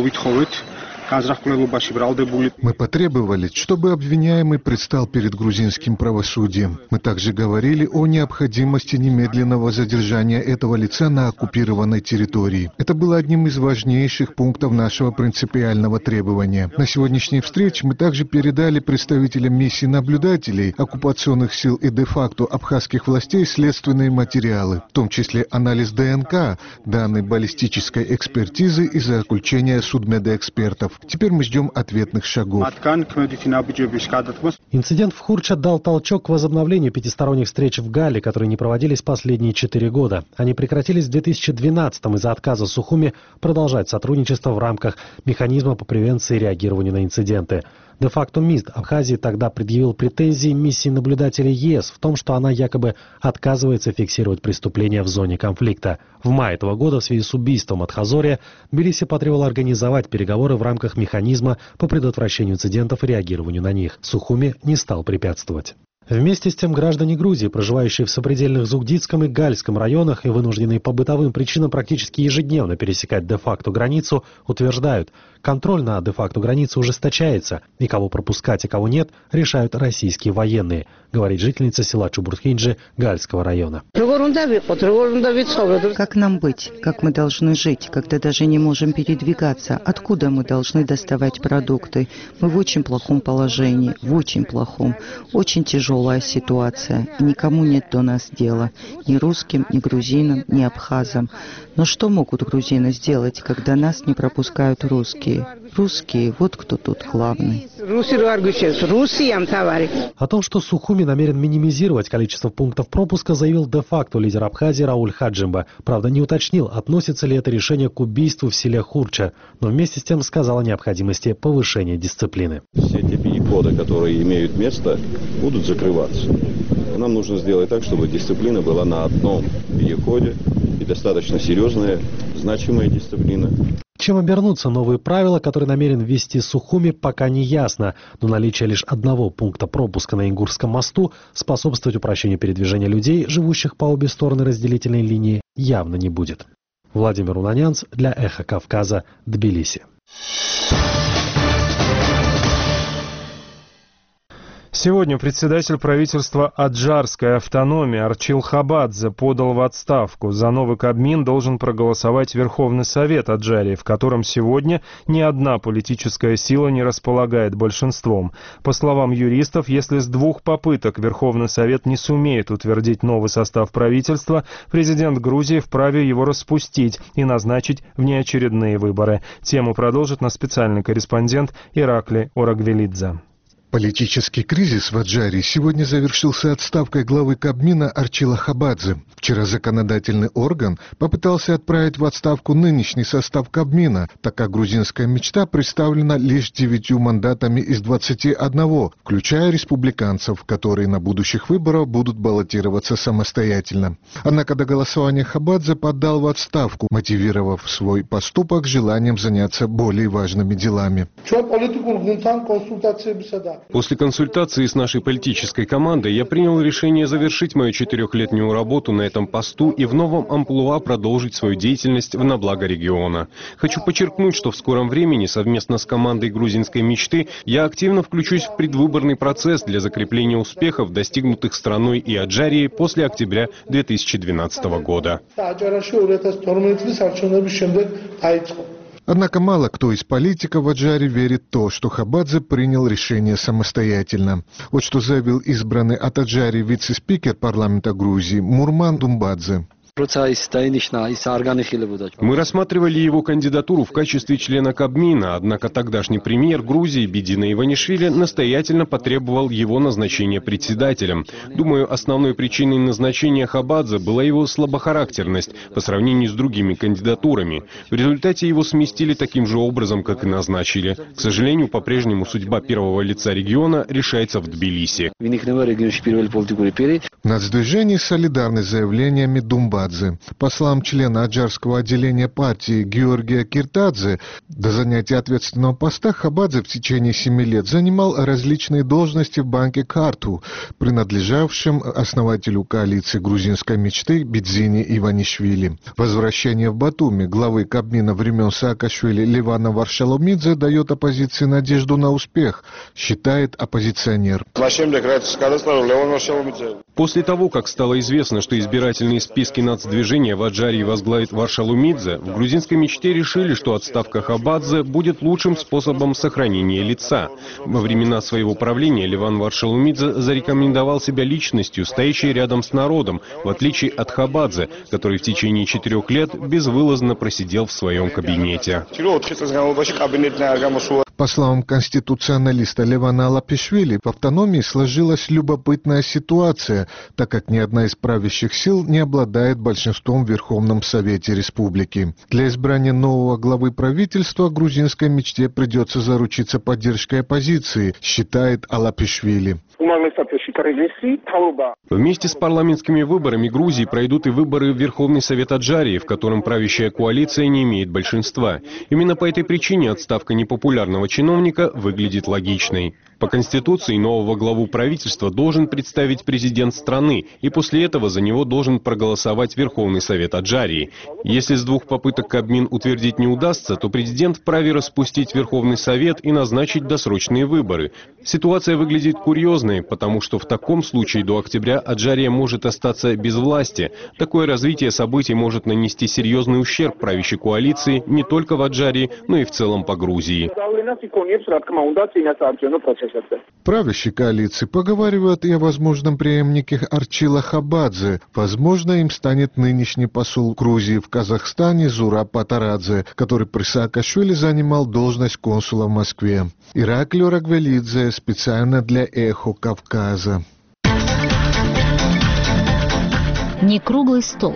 S13: Мы потребовали, чтобы обвиняемый предстал перед грузинским правосудием. Мы также говорили о необходимости немедленного задержания этого лица на оккупированной территории. Это было одним из важнейших пунктов нашего принципиального требования. На сегодняшней встрече мы также передали представителям миссии наблюдателей, оккупационных сил и де-факто абхазских властей следственные материалы, в том числе анализ ДНК, данные баллистической экспертизы и заключения судмедэкспертов. Теперь мы ждем ответных шагов.
S5: Инцидент в Хурча дал толчок к возобновлению пятисторонних встреч в Гале, которые не проводились последние четыре года. Они прекратились в две тысячи двенадцатом из-за отказа Сухуми продолжать сотрудничество в рамках механизма по превенции и реагированию на инциденты. Де-факто МИД Абхазии тогда предъявил претензии миссии наблюдателей ЕС в том, что она якобы отказывается фиксировать преступления в зоне конфликта. В мае этого года в связи с убийством от Хозория Тбилиси потребовал организовать переговоры в рамках механизма по предотвращению инцидентов и реагированию на них. Сухуми не стал препятствовать. Вместе с тем граждане Грузии, проживающие в сопредельных Зугдитском и Гальском районах и вынужденные по бытовым причинам практически ежедневно пересекать де-факто границу, утверждают, контроль на де-факто границе ужесточается, и кого пропускать, и кого нет, решают российские военные, говорит жительница села Чубурхинджи Гальского района.
S4: Как нам быть? Как мы должны жить, когда даже не можем передвигаться? Откуда мы должны доставать продукты? Мы в очень плохом положении, в очень плохом, очень тяжелом. Ситуация. Никому нет до нас дела. Ни русским, ни грузинам, ни абхазам. Но что могут грузины сделать, когда нас не пропускают русские? Русские, вот кто тут главный.
S5: О том, что Сухуми намерен минимизировать количество пунктов пропуска, заявил де-факто лидер Абхазии Рауль Хаджимба. Правда, не уточнил, относится ли это решение к убийству в селе Хурча, но вместе с тем сказал о необходимости повышения дисциплины.
S14: Все те переходы, которые имеют место, будут закрываться. Нам нужно сделать так, чтобы дисциплина была на одном переходе, и достаточно серьезная, значимая дисциплина.
S5: Чем обернутся новые правила, которые намерен ввести Сухуми, пока не ясно, но наличие лишь одного пункта пропуска на Ингурском мосту способствовать упрощению передвижения людей, живущих по обе стороны разделительной линии, явно не будет. Владимир Унанянц для Эхо Кавказа, Тбилиси.
S1: Сегодня председатель правительства Аджарской автономии Арчил Хабадзе подал в отставку. За новый Кабмин должен проголосовать Верховный Совет Аджарии, в котором сегодня ни одна политическая сила не располагает большинством. По словам юристов, если с двух попыток Верховный Совет не сумеет утвердить новый состав правительства, президент Грузии вправе его распустить и назначить внеочередные выборы. Тему продолжит наш специальный корреспондент Иракли Орагвелидзе.
S13: Политический кризис в Аджарии сегодня завершился отставкой главы Кабмина Арчила Хабадзе. Вчера законодательный орган попытался отправить в отставку нынешний состав Кабмина, так как грузинская мечта представлена лишь девятью мандатами из двадцати одного, включая республиканцев, которые на будущих выборах будут баллотироваться самостоятельно. Однако до голосования Хабадзе подал в отставку, мотивировав свой поступок желанием заняться более важными делами.
S15: После консультации с нашей политической командой я принял решение завершить мою четырехлетнюю работу на этом посту и в новом амплуа продолжить свою деятельность на благо региона. Хочу подчеркнуть, что в скором времени совместно с командой грузинской мечты я активно включусь в предвыборный процесс для закрепления успехов, достигнутых страной и Аджарией после октября две тысячи двенадцатого года.
S13: Однако мало кто из политиков в Аджаре верит в то, что Хабадзе принял решение самостоятельно. Вот что заявил избранный от Аджари вице-спикер парламента Грузии Мурман Думбадзе.
S15: Мы рассматривали его кандидатуру в качестве члена Кабмина, однако тогдашний премьер Грузии Бидина Иванишвили настоятельно потребовал его назначения председателем. Думаю, основной причиной назначения Хабадзе была его слабохарактерность по сравнению с другими кандидатурами. В результате его сместили таким же образом, как и назначили. К сожалению, по-прежнему судьба первого лица региона решается в Тбилиси.
S13: Нацдвижение солидарны с заявлениями Думбадзе. По словам члена аджарского отделения партии Георгия Киртадзе, до занятия ответственного поста Хабадзе в течение семи лет занимал различные должности в банке Карту, принадлежавшем основателю коалиции грузинской мечты Бидзине Иванишвили. Возвращение в Батуми главы Кабмина времен Саакашвили Левана Варшаломидзе дает оппозиции надежду на успех, считает оппозиционер.
S15: После того, как стало известно, что избирательные списки нацдвижения в Аджарии возглавит Варшаломидзе, в грузинской мечте решили, что отставка Хабадзе будет лучшим способом сохранения лица. Во времена своего правления Леван Варшаломидзе зарекомендовал себя личностью, стоящей рядом с народом, в отличие от Хабадзе, который в течение четырех лет безвылазно просидел в своем кабинете.
S13: По словам конституционалиста Левана Алапишвили, в автономии сложилась любопытная ситуация, так как ни одна из правящих сил не обладает большинством в Верховном Совете Республики. Для избрания нового главы правительства грузинской мечте придется заручиться поддержкой оппозиции, считает Алапишвили.
S15: Вместе с парламентскими выборами Грузии пройдут и выборы в Верховный Совет Аджарии, в котором правящая коалиция не имеет большинства. Именно по этой причине отставка непопулярного чиновника выглядит логичной. По Конституции нового главу правительства должен представить президент страны, и после этого за него должен проголосовать Верховный Совет Аджарии. Если с двух попыток Кабмин утвердить не удастся, то президент вправе распустить Верховный Совет и назначить досрочные выборы. Ситуация выглядит курьезной, потому что в таком случае до октября Аджария может остаться без власти. Такое развитие событий может нанести серьезный ущерб правящей коалиции не только в Аджарии, но и в целом по Грузии.
S13: Правящей коалиции поговаривают и о возможном преемнике Арчила Хабадзе. Возможно, им станет нынешний посол Грузии в Казахстане Зураб Патарадзе, который при Саакашвили занимал должность консула в Москве. Ираклий Рагвелидзе специально для «Эхо Кавказа».
S3: Не круглый стол.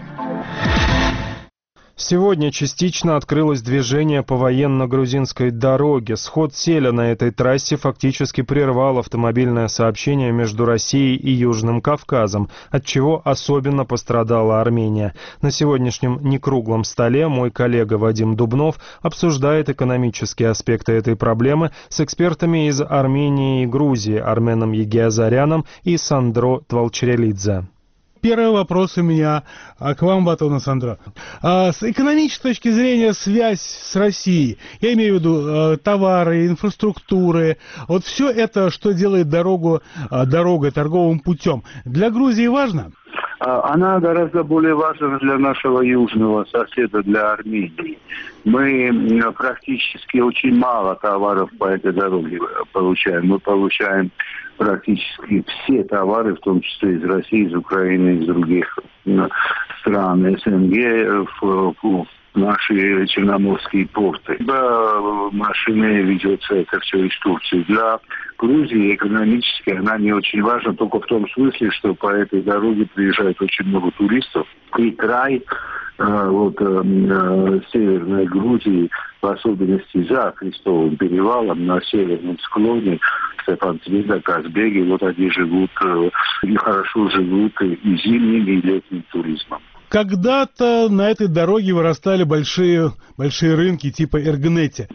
S1: Сегодня частично открылось движение по военно-грузинской дороге. Сход селя на этой трассе фактически прервал автомобильное сообщение между Россией и Южным Кавказом, от чего особенно пострадала Армения. На сегодняшнем некруглом столе мой коллега Вадим Дубнов обсуждает экономические аспекты этой проблемы с экспертами из Армении и Грузии, Арменом Егиазаряном и Сандро Твалчрелидзе.
S16: Первый вопрос у меня к вам, Батон Сандро. А с экономической точки зрения связь с Россией, я имею в виду товары, инфраструктуры, вот все это, что делает дорогу дорогой, торговым путем, для Грузии важно?
S17: Она гораздо более важна для нашего южного соседа, для Армении. Мы практически очень мало товаров по этой дороге получаем. Мы получаем практически все товары, в том числе из России, из Украины, из других стран СНГ, в, в наши черноморские порты. Либо машиной ведется это все из Турции. Для Грузии экономически она не очень важна, только в том смысле, что по этой дороге приезжает очень много туристов. И край вот, Северной Грузии, в особенности за Крестовым перевалом, на северном склоне, Степан-Цвида, Казбеги, вот они живут и хорошо живут и зимним, и летним туризмом.
S16: когда-то на этой дороге вырастали большие, большие рынки типа Эргнети.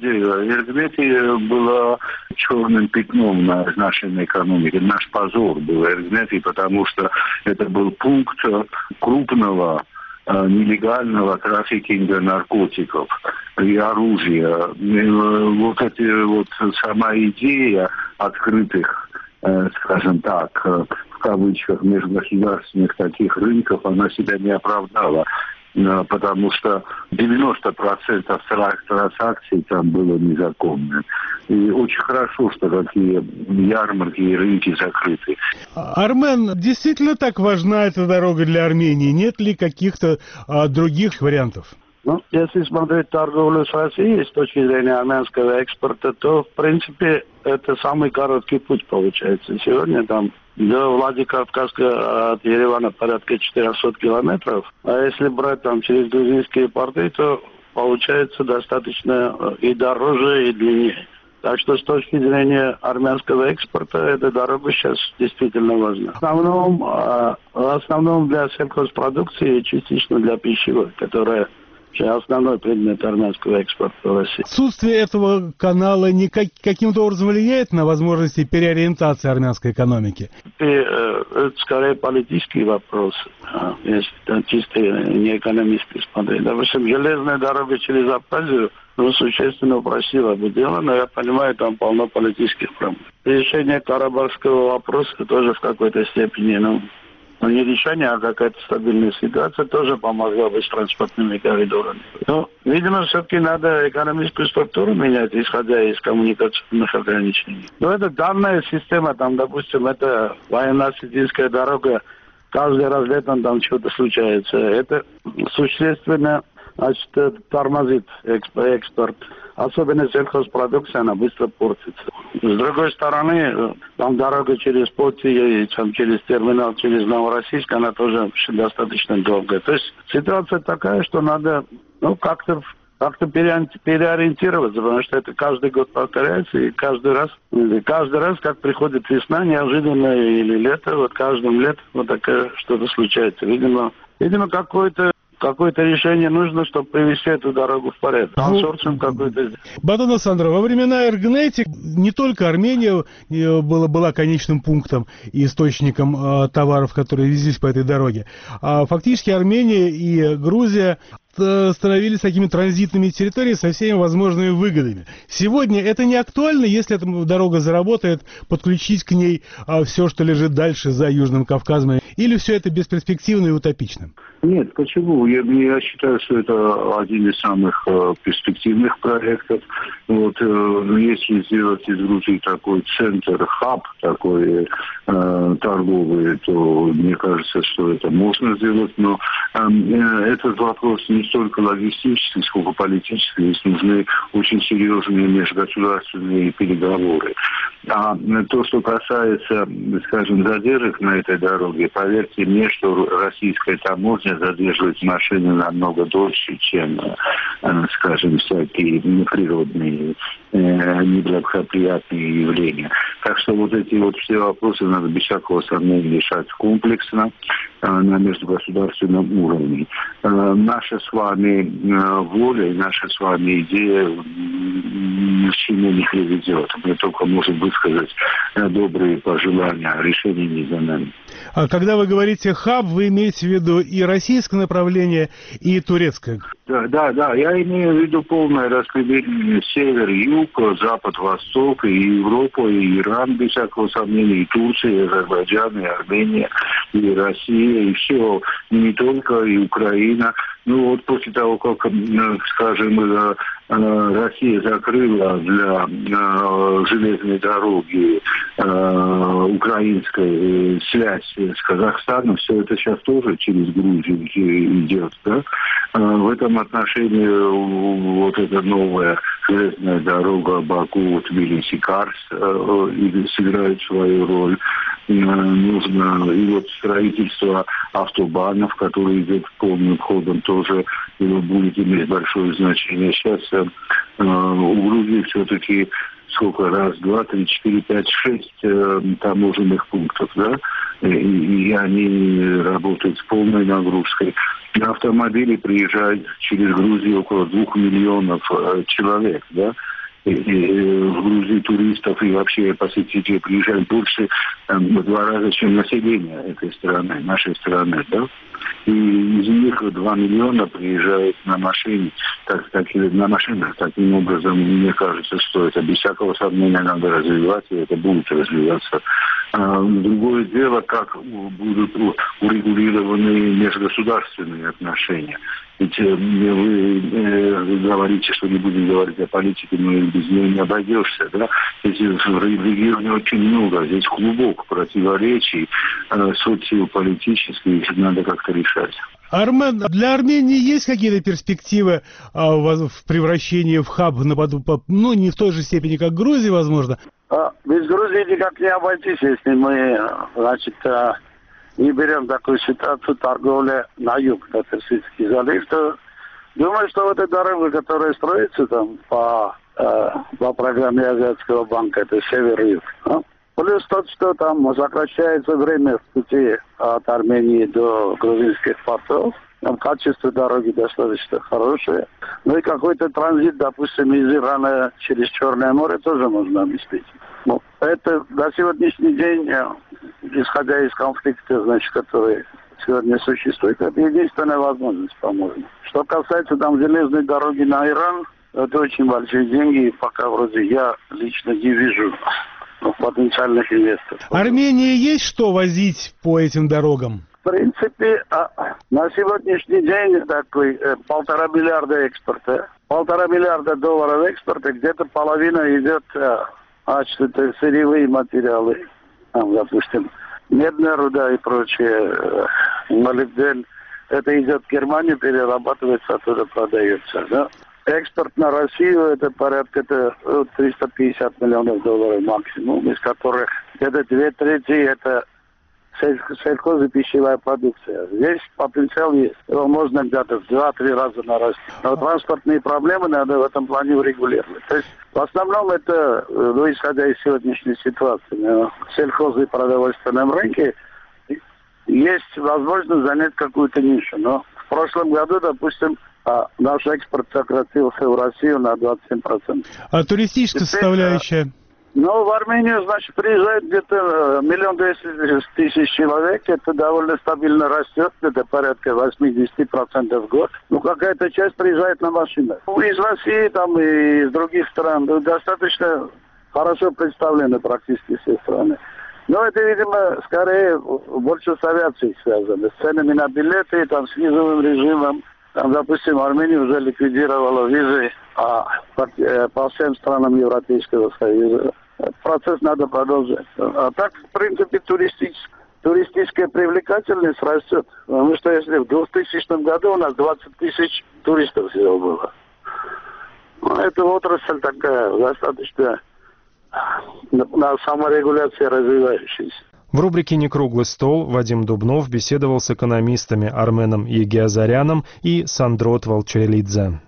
S17: Эргнети была черным пятном на нашей экономике. Наш позор был Эргнети, потому что это был пункт крупного нелегального трафикинга наркотиков и оружия. И вот эта вот сама идея открытых, скажем так, в кавычках, межгосударственных таких рынков, она себя не оправдала. Потому что девяносто процентов транзакций там было незаконно. И очень хорошо, что такие ярмарки и рынки закрыты.
S16: Армен, действительно так важна эта дорога для Армении? Нет ли каких-то а, других вариантов?
S18: Ну, если смотреть торговлю с Россией с точки зрения армянского экспорта, то, в принципе, это самый короткий путь получается. Сегодня там до Владикавказа от Еревана порядка четыреста километров. А если брать там через грузинские порты, то получается достаточно и дороже, и длиннее. Так что с точки зрения армянского экспорта эта дорога сейчас действительно важна. В основном, в основном для сельхозпродукции и частично для пищевой, которая основной предмет армянского экспорта в России.
S16: Отсутствие этого канала никак, каким-то образом влияет на возможности переориентации армянской экономики?
S18: И, э, это скорее политический вопрос, э, если там чисто не экономически смотреть. Допустим, железная дорога через Абхазию ну, существенно упростила бы дело, но я понимаю, там полно политических проблем. Решение карабахского вопроса тоже в какой-то степени, ну, но не решение, а какая-то стабильная ситуация тоже помогла бы с транспортными коридорами. Но, видимо, все-таки надо экономическую структуру менять, исходя из коммуникационных ограничений. Но это данная система, там, допустим, это военно-осетинская дорога, каждый раз летом там что-то случается. Это существенно, значит, тормозит экспорт. Особенно сельхозпродукция, она быстро портится. С другой стороны, там дорога через Поти, там, через терминал, через Новороссийск, она тоже достаточно долгая. То есть ситуация такая, что надо ну, как-то как-то переориентироваться, потому что это каждый год повторяется, и каждый раз, каждый раз, как приходит весна, неожиданно, или лето, вот каждым летом вот такое что-то случается. Видимо, видимо какое-то Какое-то решение нужно, чтобы привести эту дорогу в порядок. Консорциум какой-то.
S16: Батон Александр, во времена Эргнети не только Армения была, была конечным пунктом и источником э, товаров, которые везлись по этой дороге, а фактически Армения и Грузия становились такими транзитными территориями со всеми возможными выгодами. Сегодня это не актуально, если эта дорога заработает, подключить к ней а, все, что лежит дальше за Южным Кавказом, или все это бесперспективно и утопично?
S17: Нет, почему? Я, я считаю, что это один из самых э, перспективных проектов. Вот, э, если сделать из Грузии такой центр, хаб такой э, торговый, то мне кажется, что это можно сделать, но э, этот вопрос не столько логистический, сколько политический. Здесь нужны очень серьезные межгосударственные переговоры. А то, что касается, скажем, задержек на этой дороге, поверьте мне, что российская таможня задерживает машины намного дольше, чем, скажем, всякие природные неблагоприятные явления. Так что вот эти вот все вопросы надо без всякого сомнения решать комплексно на межгосударственном уровне. Наша с вами воля и наша с вами идея ни к чему не приведет. Мы только можем высказать добрые пожелания, а решение не за нами.
S16: А когда вы говорите хаб, вы имеете в виду и российское направление, и турецкое?
S17: Да, да, да. Я имею в виду полное распределение север-юг, запад-восток, и Европа, и Иран, без всякого сомнения, и Турция, и Азербайджан, и Армения, и Россия, и все, не только, и Украина. Ну вот после того, как, скажем, Россия закрыла для железной дороги украинской связь с Казахстаном, все это сейчас тоже через Грузию идет, да? В этом отношении вот эта новая железная дорога Баку-Тбилиси-Карс сыграет свою роль. Нужно и вот строительство автобанов, которые идет полным ходом, тоже будет иметь большое значение. Сейчас э, у Грузии все-таки сколько? Раз, два, три, четыре, пять, шесть э, таможенных пунктов, да? И, и они работают с полной нагрузкой. на автомобиле приезжает через Грузию около двух миллионов э, человек, да. И, и в Грузии туристов и вообще посетителей приезжает больше там, в два раза, чем население этой страны, нашей страны, да. И из них два миллиона приезжают на машине, так, так, на машинах. Таким образом, мне кажется, что это без всякого сомнения надо развивать, и это будет развиваться. А, другое дело, как будут урегулированы межгосударственные отношения. Ведь э, вы э, говорите, что не будем говорить о политике, но и без нее не обойдешься, да? Здесь в регионе очень много, здесь клубок противоречий э, социополитических, надо как-то решать.
S16: Армен, для Армении есть какие-то перспективы а, в превращении в хаб, нападу, ну, не в той же степени, как Грузия, возможно?
S18: А, без Грузии никак не обойтись, если мы, значит, не берем такую ситуацию торговли на юг, на Персидский залив, то думаю, что вот эта дорога, которая строится там по, э, по программе Азиатского банка, это север-юг. А? Плюс то, что там сокращается время в пути от Армении до грузинских портов. Там качество дороги достаточно хорошее. Ну и какой-то транзит, допустим, из Ирана через Черное море тоже можно обеспечить. Ну, это на сегодняшний день, исходя из конфликта, значит, который сегодня существует, это единственная возможность, по-моему. Что касается там железной дороги на Иран, это очень большие деньги, и пока вроде я лично не вижу потенциальных инвесторов.
S16: Армении есть что возить по этим дорогам?
S18: В принципе, на сегодняшний день такой э, полтора миллиарда экспорта, полтора миллиарда долларов экспорта, где-то половина идет, э, значит, это сырьевые материалы, там, допустим, медная руда и прочее, э, молибден, это идет в Германию, перерабатывается, оттуда продается, да. Экспорт на Россию это порядка триста пятьдесят миллионов долларов максимум, из которых где-то две трети это сельхоз и пищевая продукция. Здесь потенциал есть. Его можно где-то в два-три раза нарастить. Но транспортные проблемы надо в этом плане урегулировать. То есть в основном это, ну, исходя из сегодняшней ситуации, на сельхоз и продовольственном рынке есть возможность занять какую-то нишу. Но в прошлом году, допустим, А наш экспорт сократился в Россию на двадцать семь процентов.
S16: А туристическая Теперь, составляющая?
S18: Ну, в Армению, значит, приезжает где-то миллион двести тысяч человек. Это довольно стабильно растет, где-то порядка восемьдесят процентов в год. Ну, какая-то часть приезжает на машинах. Ну, из России там и из других стран ну, достаточно хорошо представлены практически все страны. Но это, видимо, скорее больше с авиацией связано. С ценами на билеты, там, с визовым режимом. Там, допустим, Армения уже ликвидировала визы а, по, по всем странам Европейского Союза. Процесс надо продолжать. А так, в принципе, туристическая, туристическая привлекательность растет. Потому что если в двухтысячном году у нас двадцать тысяч туристов всего было. Ну, это отрасль такая достаточно на, на саморегуляции развивающаяся.
S1: В рубрике «Некруглый стол» Вадим Дубнов беседовал с экономистами Арменом Егиазаряном и Сандрот Волчелидзе.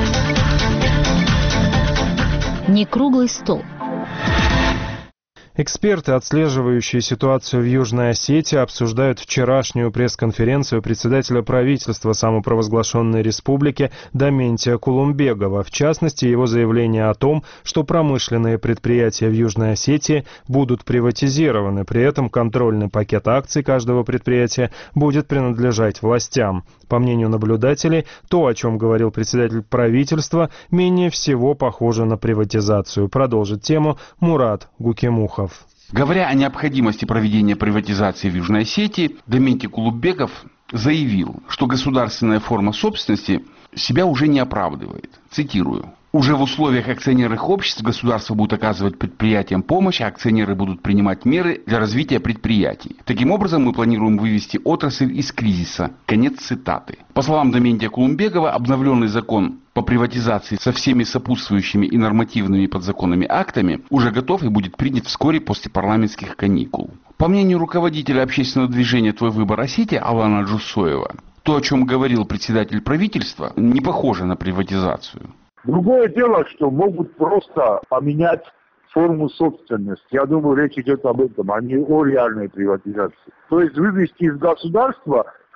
S3: «Некруглый стол».
S1: Эксперты, отслеживающие ситуацию в Южной Осетии, обсуждают вчерашнюю пресс-конференцию председателя правительства самопровозглашенной республики Даментия Кулумбегова, в частности, его заявление о том, что промышленные предприятия в Южной Осетии будут приватизированы, при этом контрольный пакет акций каждого предприятия будет принадлежать властям. По мнению наблюдателей, то, о чем говорил председатель правительства, менее всего похоже на приватизацию. Продолжит тему Мурат Гукемухов.
S19: Говоря о необходимости проведения приватизации в Южной Осетии, Даментий Кулумбегов заявил, что государственная форма собственности себя уже не оправдывает. Цитирую. Уже в условиях акционерных обществ государство будет оказывать предприятиям помощь, а акционеры будут принимать меры для развития предприятий. Таким образом, мы планируем вывести отрасль из кризиса. Конец цитаты. По словам Даментия Кулумбегова, обновленный закон по приватизации со всеми сопутствующими и нормативными подзаконными актами уже готов и будет принят вскоре после парламентских каникул. По мнению руководителя общественного движения «Твой выбор Осетия» Алана Джусоева, то, о чем говорил председатель правительства, не похоже на приватизацию.
S20: Другое дело, что могут просто поменять форму собственности. Я думаю, речь идет об этом, а не о реальной приватизации. То есть вывести из государства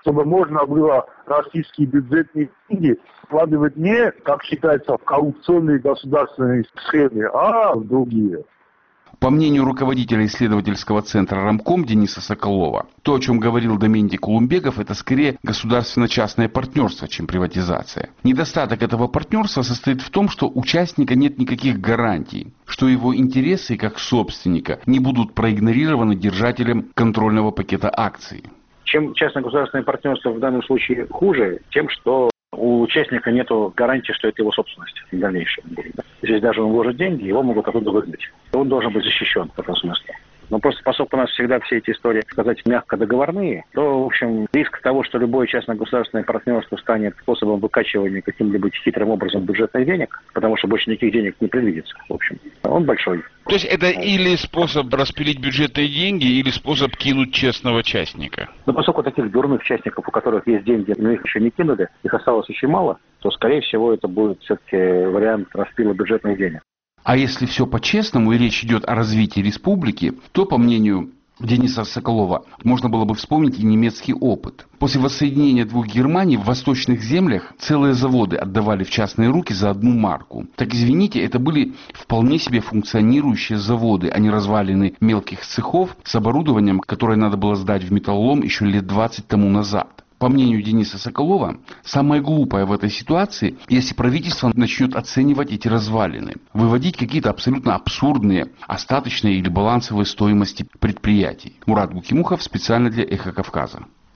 S20: чтобы можно было российские бюджетные деньги вкладывать не, как считается, в коррупционные государственные схемы, а в другие.
S19: По мнению руководителя исследовательского центра «Рамком» Дениса Соколова, то, о чем говорил Доментий Кулумбеков, это скорее государственно-частное партнерство, чем приватизация. Недостаток этого партнерства состоит в том, что у участника нет никаких гарантий, что его интересы как собственника не будут проигнорированы держателем контрольного пакета акций.
S21: Чем частно-государственное партнерство в данном случае хуже, тем, что у участника нет гарантии, что это его собственность в дальнейшем. Здесь даже он вложит деньги, его могут оттуда выгнать. Он должен быть защищен в этом смысле. Но просто поскольку у нас всегда все эти истории, сказать, мягко договорные, то, в общем, риск того, что любое частно-государственное партнерство станет способом выкачивания каким-либо хитрым образом бюджетных денег, потому что больше никаких денег не предвидится, в общем, он большой.
S22: То есть это или способ распилить бюджетные деньги, или способ кинуть честного частника?
S21: Но поскольку таких дурных частников, у которых есть деньги, но их еще не кинули, их осталось очень мало, то, скорее всего, это будет все-таки вариант распила бюджетных денег.
S19: А если все по-честному и речь идет о развитии республики, то, по мнению Дениса Соколова, можно было бы вспомнить и немецкий опыт. После воссоединения двух Германий в восточных землях целые заводы отдавали в частные руки за одну марку. Так извините, это были вполне себе функционирующие заводы, а не развалины мелких цехов с оборудованием, которое надо было сдать в металлолом еще лет двадцать тому назад. По мнению Дениса Соколова, самое глупое в этой ситуации, если правительство начнет оценивать эти развалины, выводить какие-то абсолютно абсурдные, остаточные или балансовые стоимости предприятий. Мурат Букимухов специально для «Эхо Кавказа».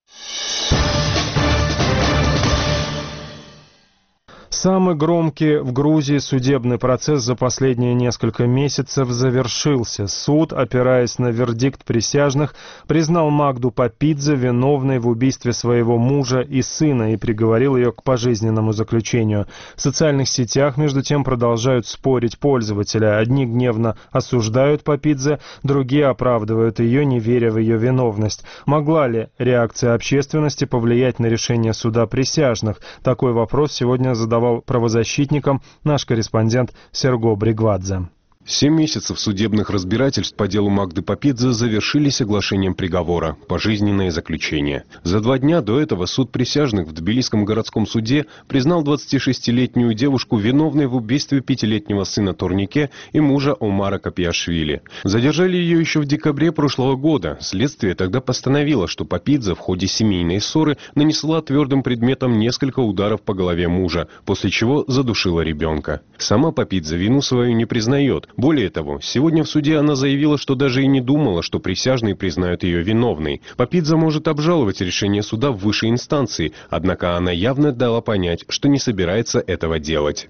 S1: Самый громкий в Грузии судебный процесс за последние несколько месяцев завершился. Суд, опираясь на вердикт присяжных, признал Магду Папидзе виновной в убийстве своего мужа и сына и приговорил ее к пожизненному заключению. В социальных сетях, между тем, продолжают спорить пользователи. Одни гневно осуждают Папидзе, другие оправдывают ее, не веря в ее виновность. Могла ли реакция общественности повлиять на решение суда присяжных? Такой вопрос сегодня задавал правозащитникам наш корреспондент Серго Бригвадзе.
S15: Семь месяцев судебных разбирательств по делу Магды Папидзе завершились оглашением приговора – пожизненное заключение. За два дня до этого суд присяжных в Тбилисском городском суде признал двадцатишестилетнюю девушку виновной в убийстве пятилетнего сына Торнике и мужа Омара Капиашвили. Задержали ее еще в декабре прошлого года. Следствие тогда постановило, что Папидзе в ходе семейной ссоры нанесла твердым предметом несколько ударов по голове мужа, после чего задушила ребенка. Сама Папидзе вину свою не признает. Более того, сегодня в суде она заявила, что даже и не думала, что присяжные признают ее виновной. Папидзе может обжаловать решение суда в высшей инстанции, однако она явно дала понять, что не собирается этого делать.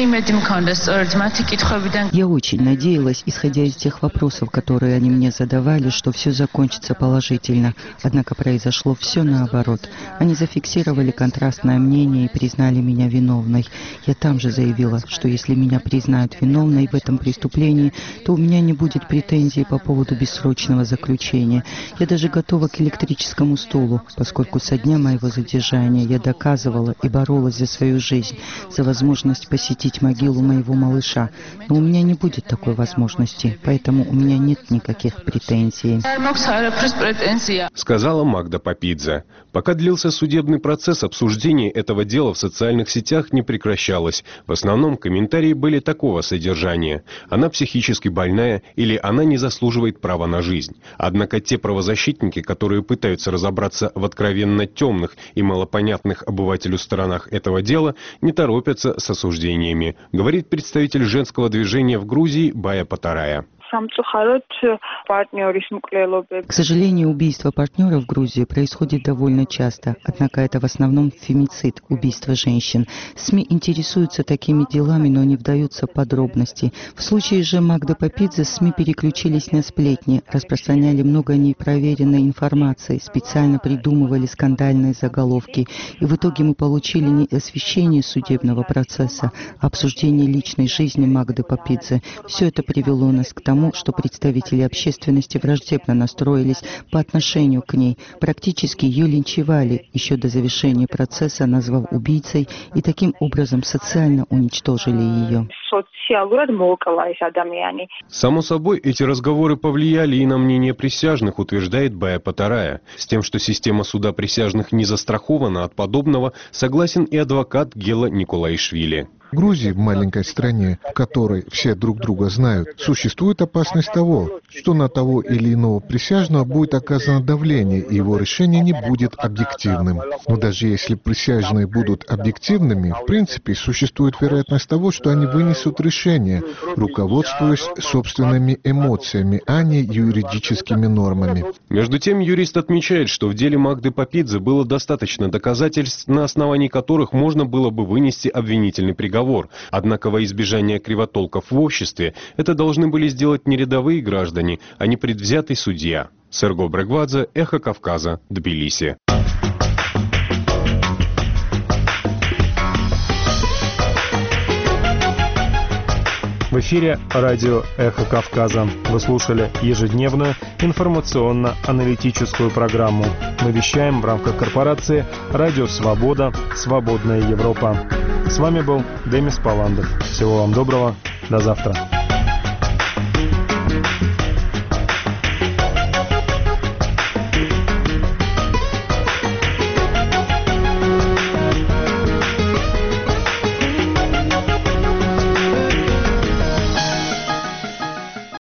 S4: Я очень надеялась, исходя из тех вопросов, которые они мне задавали, что все закончится положительно. Однако произошло все наоборот. Они зафиксировали контрастное мнение и признали меня виновной. Я там же заявила, что если меня признают виновной в этом преступлении, то у меня не будет претензий по поводу бессрочного заключения. Я даже готова к электрическому стулу, поскольку со дня моего задержания я доказывала и боролась за свою жизнь, за возможность посетить могилу моего малыша. Но у меня не будет такой возможности, поэтому у меня нет никаких претензий.
S15: Сказала Магда Папидзе. Пока длился судебный процесс, обсуждение этого дела в социальных сетях не прекращалось. В основном комментарии были такого содержания. Она психически больная или она не заслуживает права на жизнь. Однако те правозащитники, которые пытаются разобраться в откровенно темных и малопонятных обывателю сторонах этого дела, не торопятся с осуждениями, говорит представитель женского движения в Грузии Бая Патарая.
S4: К сожалению, убийство партнера в Грузии происходит довольно часто, однако это в основном фемицид, убийство женщин. СМИ интересуются такими делами, но не вдаются в подробности. В случае же Магды Папидзе СМИ переключились на сплетни, распространяли много непроверенной информации, специально придумывали скандальные заголовки. И в итоге мы получили не освещение судебного процесса, а обсуждение личной жизни Магды Папидзе. Все это привело нас к тому, тому, что представители общественности враждебно настроились по отношению к ней. Практически ее линчевали еще до завершения процесса, назвав убийцей, и таким образом социально уничтожили ее.
S15: Само собой, эти разговоры повлияли и на мнение присяжных, утверждает Бая Патарая. С тем, что система суда присяжных не застрахована от подобного, согласен и адвокат Гела Николаишвили.
S13: В Грузии, в маленькой стране, в которой все друг друга знают, существует опасность того, что на того или иного присяжного будет оказано давление, и его решение не будет объективным. Но даже если присяжные будут объективными, в принципе, существует вероятность того, что они вынесут решение, руководствуясь собственными эмоциями, а не юридическими нормами.
S15: Между тем, юрист отмечает, что в деле Магды Папидзе было достаточно доказательств, на основании которых можно было бы вынести обвинительный приговор. Однако во избежание кривотолков в обществе это должны были сделать не рядовые граждане, а не предвзятый судья. Серго Брегвадзе, Эхо Кавказа, Тбилиси.
S1: В эфире радио «Эхо Кавказа». Вы слушали ежедневную информационно-аналитическую программу. Мы вещаем в рамках корпорации «Радио Свобода. Свободная Европа». С вами был Демис Паландов. Всего вам доброго. До завтра.